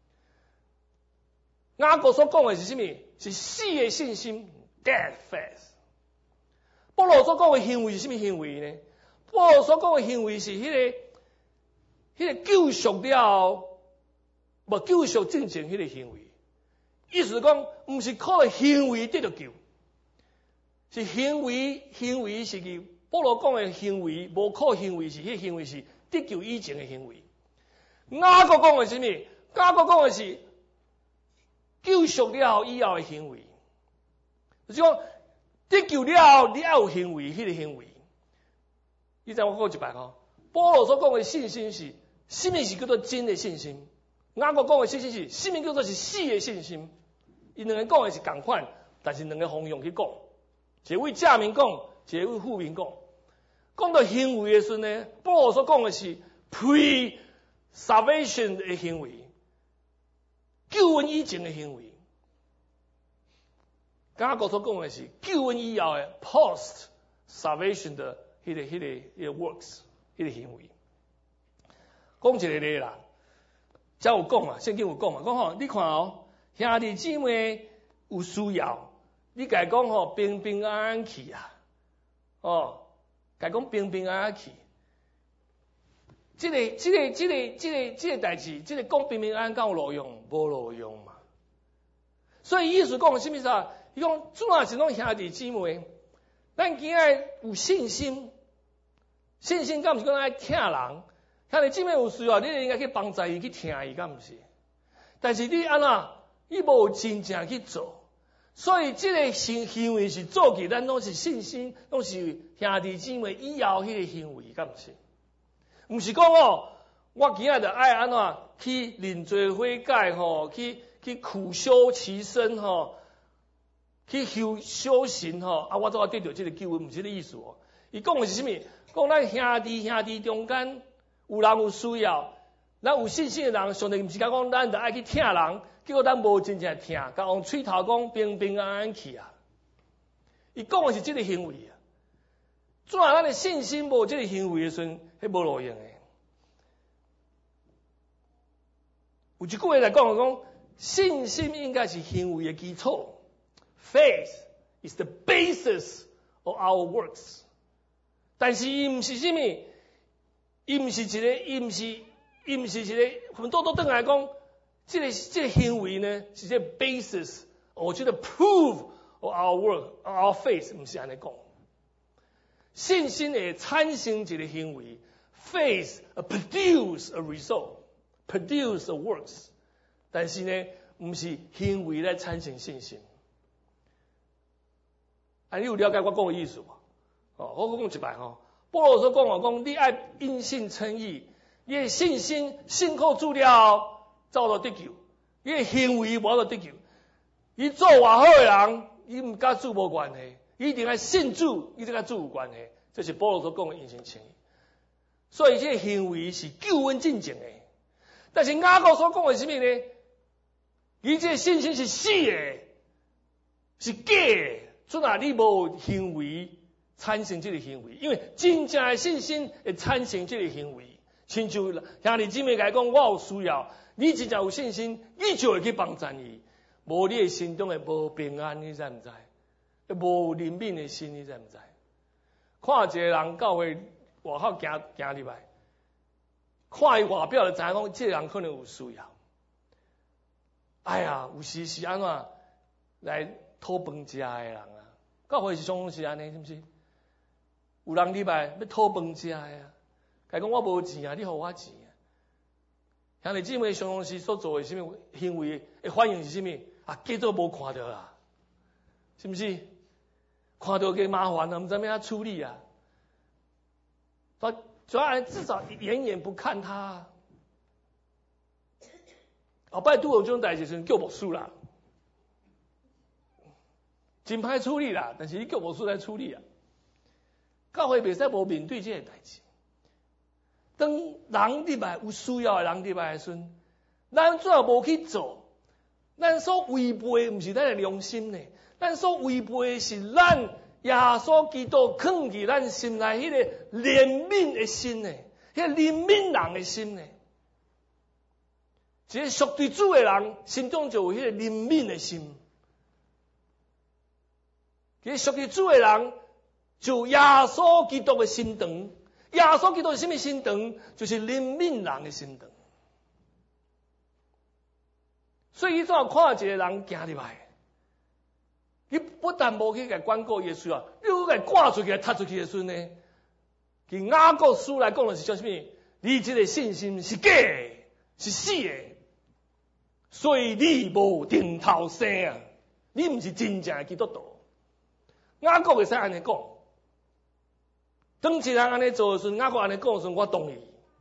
雅各所讲的是什么？是死的信心 ，dead faith。保罗所讲的行为是什么行为呢？保罗所讲的行为是迄、那个、迄、那个救赎了，无救赎正正迄个行为。意思讲，唔是靠行为得到救，是行为行为是个保罗讲的行为，无靠行为是迄、那个、行为是得救以前的行为。雅各讲的是什么？雅各讲的是救赎了以后的行为，就是讲。得救了，你要有行为，迄、那个行为。你知我讲一摆吼，保罗所讲的信心是，什么是叫做真的信心？雅各讲的信心是，什么叫做是死的信心？伊两个讲的是共款，但是两个方向去讲，一位正面讲，一位负面讲。讲到行为的时候呢，保罗所讲的是 pre salvation 的行为，救恩以前的行为。雅各所讲的是救恩以后的 post salvation 的迄、那个、迄、那个、迄、那个 works， 迄个行为。讲一个例啦，才有讲嘛，圣经有讲嘛，讲吼，你看哦，兄弟姊妹有需要，你甲伊讲吼，平平安安去啊，哦，甲伊讲平平安安去。这个、这个、这个、这个、这个代志，这个讲平平安安敢有路用？无路用嘛。所以意思讲什么意思啊？伊讲主要是拢兄弟姊妹，咱今仔有信心，信心敢毋是讲爱听人？兄弟姊妹有需要，你应该去帮助伊，去听伊，敢毋是？但是你安怎，伊无真正去做，所以这个行行为是做起，咱拢是信心，拢是兄弟姊妹以后迄个行为，敢毋是？毋是讲哦，我今仔就爱安怎去认罪悔改吼，去去苦修其身吼。去修修行吼，啊，我怎啊得到这个救恩？毋是这意思哦。伊讲的是什么？讲咱兄弟兄弟中间有人有需要，咱有信心的人，上帝毋是讲讲咱就爱去听人，结果咱无真正听，甲用喙头讲平平安安去啊。伊讲的是这个行为啊。怎啊咱的信心无这个行为的时阵，迄无路用的。有一句话来讲讲，信心应该是行为的基础。Faith is the basis of our works， 但是伊毋是什么？伊毋是一个，伊毋是，伊毋是一个。很多都倒来讲，这个这个行为呢，是这个 basis， 我觉得 prove of our work，our faith， 毋是安尼讲。信心会产生一个行为 ，faith produce a result，produce a works， 但是呢，毋是行为来产生信心。啊，你有了解我讲的意思无？哦，我讲一摆吼，保罗所讲哦，讲你爱因信称义，你的信心信靠主了，才有得救；你的行为无得得救。伊做偌好的人，伊毋甲主无关系，伊一定爱信主，伊才甲主有关系。这是保罗所讲的因信称义。所以这个行为是救恩进前的，但是雅各所讲的是什么呢？伊这个信心是死的，是假的。做哪你无行为产生这个行为，因为真正的信心会产生这个行为。亲像兄弟姊妹甲讲，我有需要，你真正有信心，你就会去帮助伊。无你的心中会无平安，你知毋知？无怜悯的心，你知毋知？看一个人教会外口行行入来，看伊外表就知影讲，这个人可能有需要。哎呀，有时是安怎来讨饭食的人啊？ 教会是常常是安尼，是毋是？有人礼拜要讨饭食的啊，甲讲我无钱啊，你互我钱啊。兄弟姊妹常常是所做的什么行为的反应是什么？啊，假做无看到啦，是毋是？看到个麻烦啊，毋知要安处理啊。所以主要至少眼眼不看他、啊。后摆拄有这种代志时，叫牧师啦，真歹处理啦。但是你叫牧师来处理啊。教会袂使无面对这个代志。当人入来有需要的人入来的时阵，咱怎无去做？咱所违背毋是咱的良心呢？咱所违背的是咱耶稣基督藏伫咱心内迄个怜悯的心呢，迄个怜悯人的心呢。一个属对主的人心中就有迄个怜悯的心，一个属对主的人就耶稣基督的心肠。耶稣基督是什么心肠？就是怜悯人的心肠。所以你怎样看一个人行入来，你不但无去甲管顾伊的需要，你又甲赶出去、踢出去的时阵呢？其雅各书来讲的是叫什么？你这个信心是假的，是死的，所以你无顶头生啊！你毋是真正的基督徒。雅各会使安尼讲。当一个人安尼做的时候，雅各安尼讲的时候，我同意。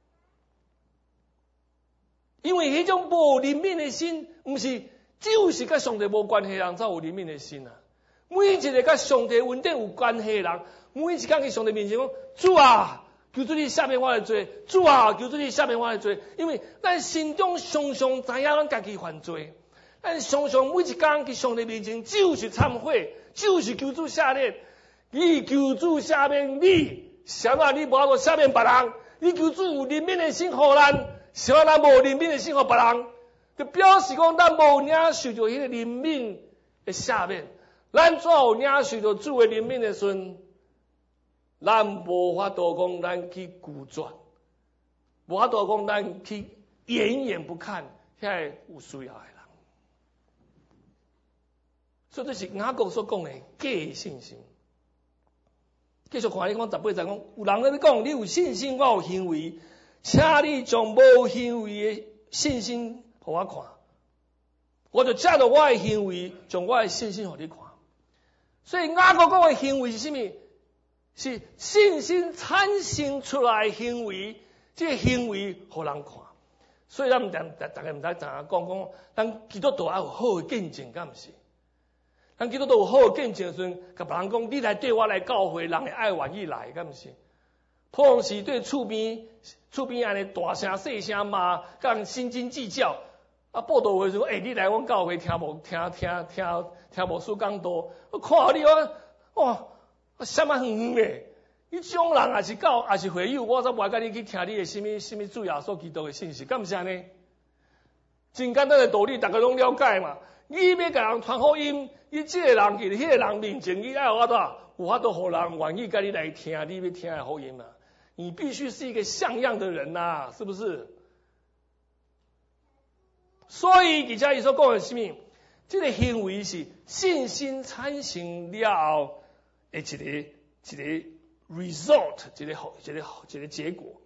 因为迄种无怜悯的心，毋是只有是甲上帝无关系的人才有怜悯的心啊。每一个甲上帝稳定有关系的人，每一天去上帝面前讲：主啊，求主你赦免我的罪；主啊，求主你赦免我的罪。因为咱心中常常知影咱家己犯罪，咱常常每一天去上帝面前就是忏悔，就是求主赦免。你求主赦免你，想啊，你无法度赦免别人，你求主有怜悯的心互咱。想啊，咱无怜悯的心互别人，就表示讲咱无领受着迄个怜悯的赦免。咱怎有领受着主的怜悯的时阵，咱无法度讲咱去拒绝，无法度讲咱去眼眼不看遐个有需要的人。所以这是雅各所讲的假信心。继续看，你讲十八节讲，有人在你讲，你有信心，我有行为。请你将无行为的信心互我看，我就借着我的行为，将我的信心互你看。所以雅各讲的行为是什么？是信心产生出来的行为，这个行为互人看。所以咱毋大大家毋知怎样讲讲，咱基督徒要有好的见证，敢毋是？咱基督徒有好的见证的时阵，甲别人讲，你来对我来教会，人会爱愿意来，敢毋是？同时对厝边厝边安尼大声细声骂，甲人斤斤计较。啊，报道会说，诶、欸，你来阮教会听无听听听听无书讲道，我看你我哇，我什么远诶？你种人也是教也是会友，我则无甲你去听你诶什么什么主耶稣基督诶信息，敢毋是安尼？真简单诶道理，大家拢了解嘛。你要甲人传福音，你即个人伫迄个人面前，你爱有法度，有法度互人愿意甲你来听你要听诶福音嘛。你必须是一个像样的人呐、啊，是不是？所以底下伊所讲的是什么？这个行为是信心产生了后的一个一个 result， 一个一个一个结果。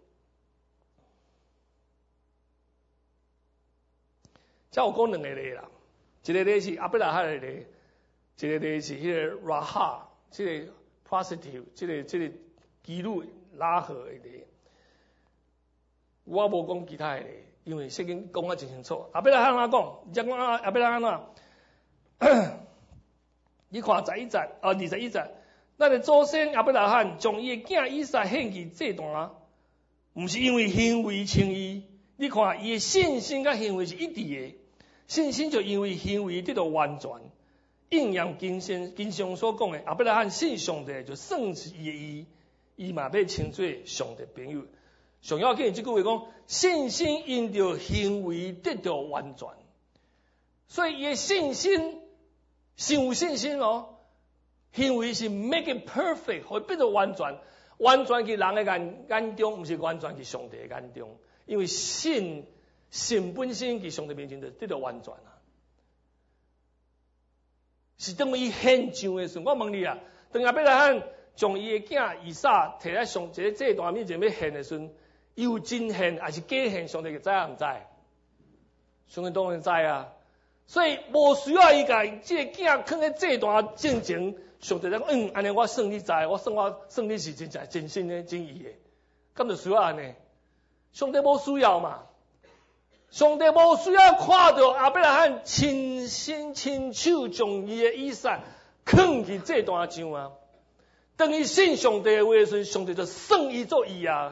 才有讲两个例啦，一个例是阿伯拉罕的例，一个例是迄个 Rahab， 这个 prostitute， 这个这个妓女。拉合的例，我无讲其他的例，因为圣经讲啊真清楚。阿伯拉罕安怎讲？你讲啊阿伯拉罕怎？你看十一节，啊二十一节，咱的祖先阿伯拉罕将伊的囝以撒献去祭坛，毋是因为行为称义。你看伊的信心甲行为是一致的，信心就因为行为得到完全。应验经先经上所讲的，阿伯拉罕信上帝就算是伊的义。伊嘛要称做上帝朋友。上要紧即句话讲，信心因着行为得到完全。所以伊的信心是有信心哦，行为是 make it perfect， 会变得完全。完全去人的眼眼中，毋是完全去上帝的眼中，因为信信本身去上帝面前就得到完全啊。 是等于伊献上的时阵，我问你啊，当亚伯拉罕将伊的囝以撒摕来上一个祭坛面前要献的时阵，伊有真献还是假献？上帝知影毋知？上帝当然知啊。所以无需要伊甲这个囝放在祭坛正前，上帝讲嗯，安尼我算你知，我算我算你是真正真心的真意的，咁就需要安尼。上帝无需要嘛。上帝无需要看到亚伯拉罕亲身亲手将伊的以撒放去祭坛上啊。当伊信上帝的话时，上帝就算伊做义啊。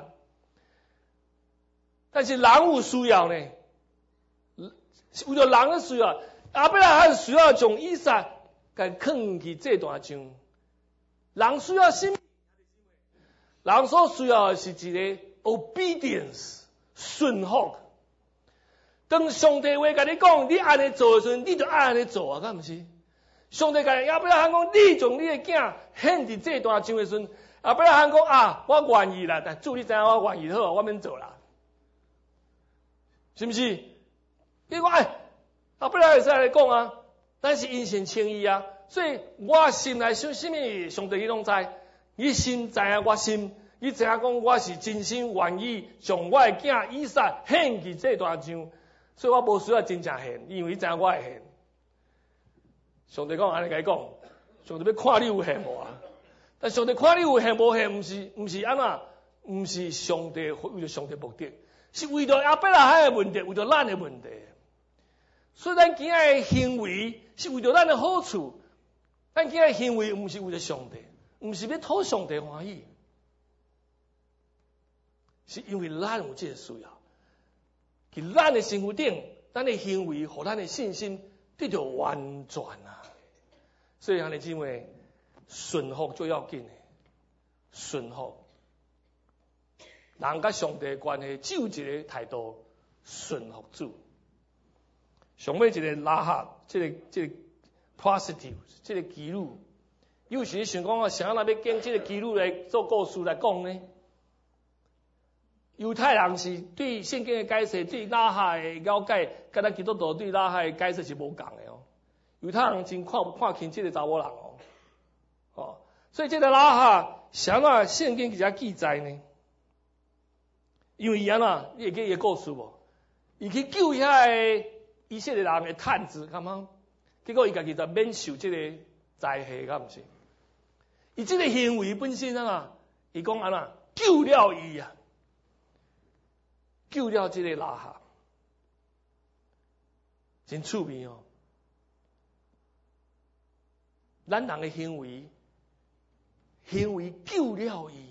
但是人有需要呢，为了人的需要，亚伯拉罕需要将以撒甲放去祭坛上。人需要什么？人所需要的是一个 obedience 顺服。当上帝话甲你讲，你安尼做的时阵，你就爱安尼做啊，敢毋是？上帝甲亚伯拉罕讲，你将你的囝献伫祭坛上的时阵，亚伯拉罕讲啊，我愿意啦，但主你知影我愿意好，我免做啦，是毋是？伊讲哎，亚伯拉罕会使来讲啊，但是因信称义啊，所以我心内想什么，上帝伊拢知，伊心知影我心。伊知影讲我是真心愿意将我的囝以撒献去祭坛上，所以我无需要真正献，因为伊知影我会献。上帝讲安尼甲伊讲，上帝要看你有献无啊？但上帝看你有献无献，毋是毋是安那，毋是上帝为了上帝目的，是为了亚伯拉罕的问题，为了咱的问题。所以咱今仔的行为是为了咱的好处，咱今仔的行为毋是为了上帝，毋是要讨上帝欢喜。是因为咱有这个需要，伫咱的身躯顶，咱的行为和咱的信心得到完全啊。所以，兄弟姊妹，顺服最要紧的，顺服。人甲上帝的关系只有一个态度，顺服主。上尾一个拉合，这个这个 prostitute， 这个妓女，有时想讲啊，谁人要跟这个妓女来做故事来讲呢？犹太人是对圣经的解释，对拉合的了解，跟咱基督徒对拉合的解释是无共的哦。犹太人真看看轻这个查某人哦，哦，所以这个拉合啥那圣经比较记载呢？因为伊安那，你会记伊个故事无？伊去救遐个以色列人的探子，干嘛？结果伊家己就免受这个灾害，敢毋是？伊这个行为本身啊，伊讲安那救了伊啊。救了这个拉合，真趣味哦！咱人的行为，行为救了伊。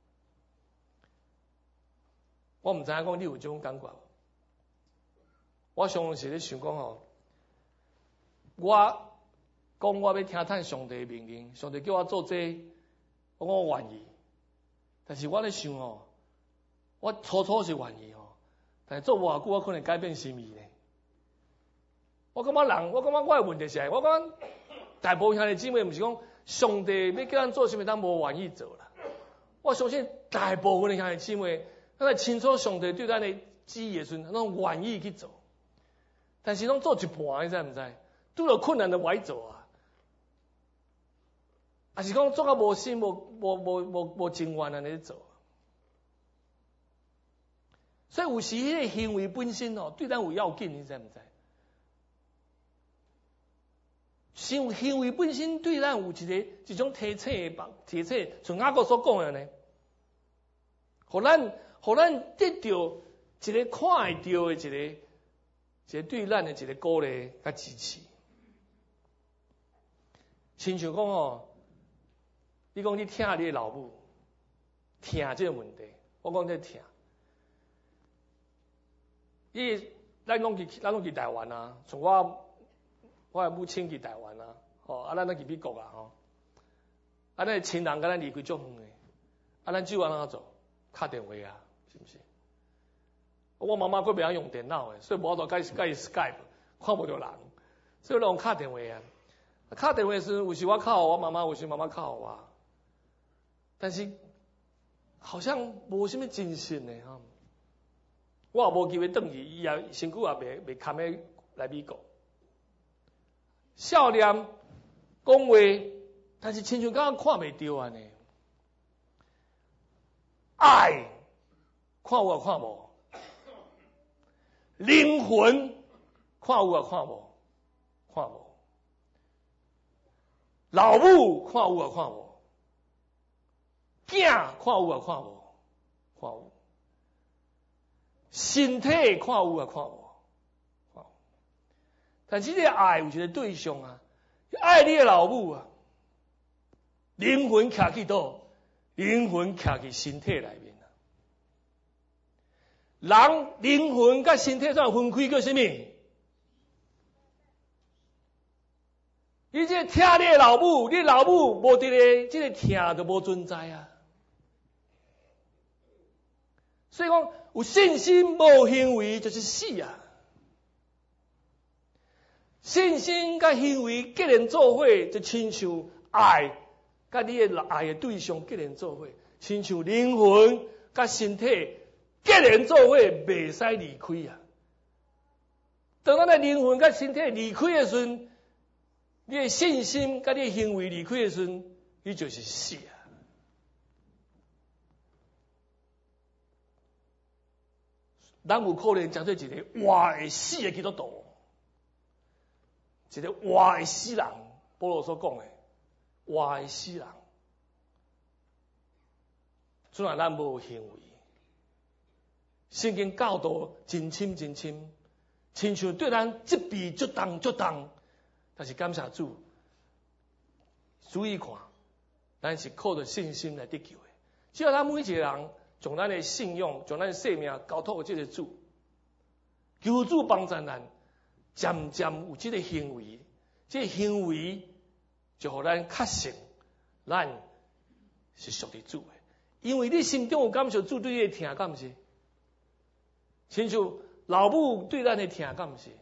我唔知影讲你有这种感觉，我常常是咧想讲哦，我讲我要听从上帝的命令，上帝叫我做这，我我愿意，但是我咧想哦。我初初是愿意哦，但是做无偌久，我可能改变心意呢。我感觉人，我感觉我的问题是，我感觉大部分兄弟姊妹毋是讲上帝要叫咱做啥物，咱无愿意做啦。我相信大部分的兄弟姊妹，咱清楚上帝对咱的旨意的时阵，拢愿意去做。但是拢做一半，你知毋知？拄到困难就歪做啊，还是讲做到无心、无无无无无情愿安尼做。所以有时迄个行为本身哦，对咱有要紧，你知毋知？行行为本身对咱有一个一种提醒的帮提醒，像雅各所讲的呢，互咱互咱得到一个看会到的一个一个对咱的一个鼓励甲支持。亲像讲哦，你讲你疼你的老母，疼这个问题，我讲这疼。伊，咱拢去，咱拢去台湾啊，从我，我的母亲去台湾啊，吼，啊，咱咱去美国啊，吼，啊，咱亲人甲咱离开足远诶，啊，咱只有安怎做？敲电话啊，是毋是？我妈妈佫袂晓用电脑诶，所以无法度甲伊甲伊 Skype， 看无着人，所以拢敲电话啊。敲电话时，有时我敲我妈妈，有时妈妈敲我，但是好像无啥物真心诶，吼。我也无机会转去，伊也身躯也袂袂堪诶来美国。少年讲话，但是亲像敢看袂到安尼。爱，看有啊看无？灵魂，看有啊看无？看无。老母，看有啊看无？囝，看有啊看无？看有。身体，看有啊看无？看有。但是这个爱有一个对象啊，爱你的老母啊，灵魂徛去倒？灵魂徛去身体内面啊。人灵魂甲身体怎分开叫什么？你这听你的老母，你老母无伫咧，这个听就无存在啊。所以讲，有信心无行为就是死啊。信心甲行为结连做伙，就亲像爱。甲你的爱的对象结连做伙，亲像灵魂甲身体结连做伙，袂使离开啊！当咱的灵魂甲身体离开的时阵，你的信心甲你的行为离开的时阵，你就是死啊！咱有可能讲做一个活会死的基督徒，一个活会死人，保罗所讲的。活会死人，怎啊咱无行为？圣经教导真深真深，亲像对咱责备足重足重，但是感谢主，注意看，咱是靠着信心来得救的。只要咱每一个人将咱的信仰、将咱的生命交托给这个主，求主帮助咱，渐渐有这个行为，这个行为。就互咱确信，咱是属于主的，因为你心中有感受主对你的疼，敢毋是？亲像老母对咱的疼，敢毋是？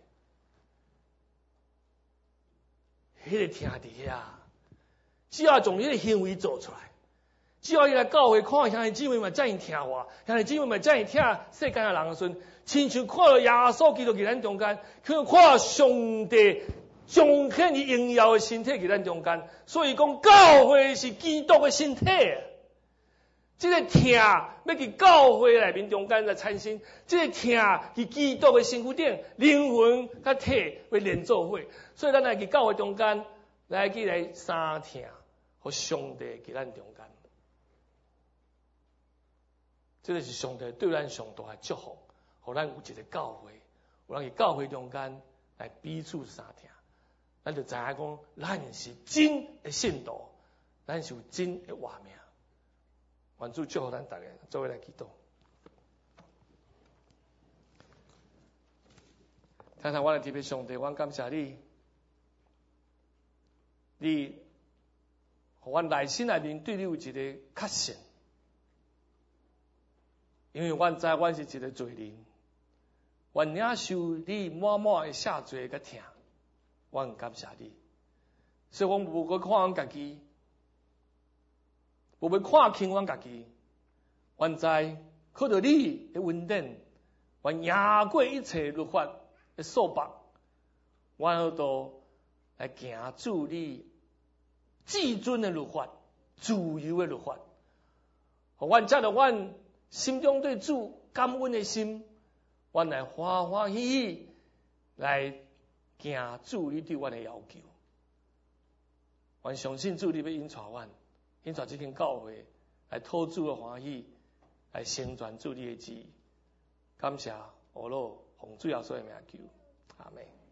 迄个疼伫遐，只要从迄个行为做出来，只要伊来教会看兄弟姊妹们遮尔疼我，兄弟姊妹们遮尔疼世间的人的时阵，亲像看到耶稣基督伫咱中间，像看到上帝。彰显伊荣耀的身体伫咱中间，所以讲教会是基督的身体。这个疼要伫教会内面中间来产生，这个疼伫基督的身躯顶，灵魂甲体会连做伙。所以咱来伫教会中间来去来三疼，互上帝伫咱中间。这个是上帝对咱上大的祝福，互咱有一个教会，有人伫教会中间来彼此三疼。咱就知影讲，咱是真的信徒，咱是有真的活命。愿主祝福咱大家，做伙来祈祷。听听我的特别上帝，我感谢你，你，互阮内心内面对你有一个确信，因为阮知阮是一个罪人，阮领受你满满的赦罪甲疼。我很感谢你，所以我无去看阮家己，无要看轻阮家己。阮知靠着你的恩典，阮赢过一切律法的束缚，阮好多来行主你至尊的律法、自由的律法，互阮借着阮心中对主感恩的心，阮来欢欢喜喜来。行主你对阮的要求，阮相信主你要引带阮，引带这间教会来讨主的欢喜，来成全主你的旨意。感谢阿罗奉主耶稣的名求，阿门。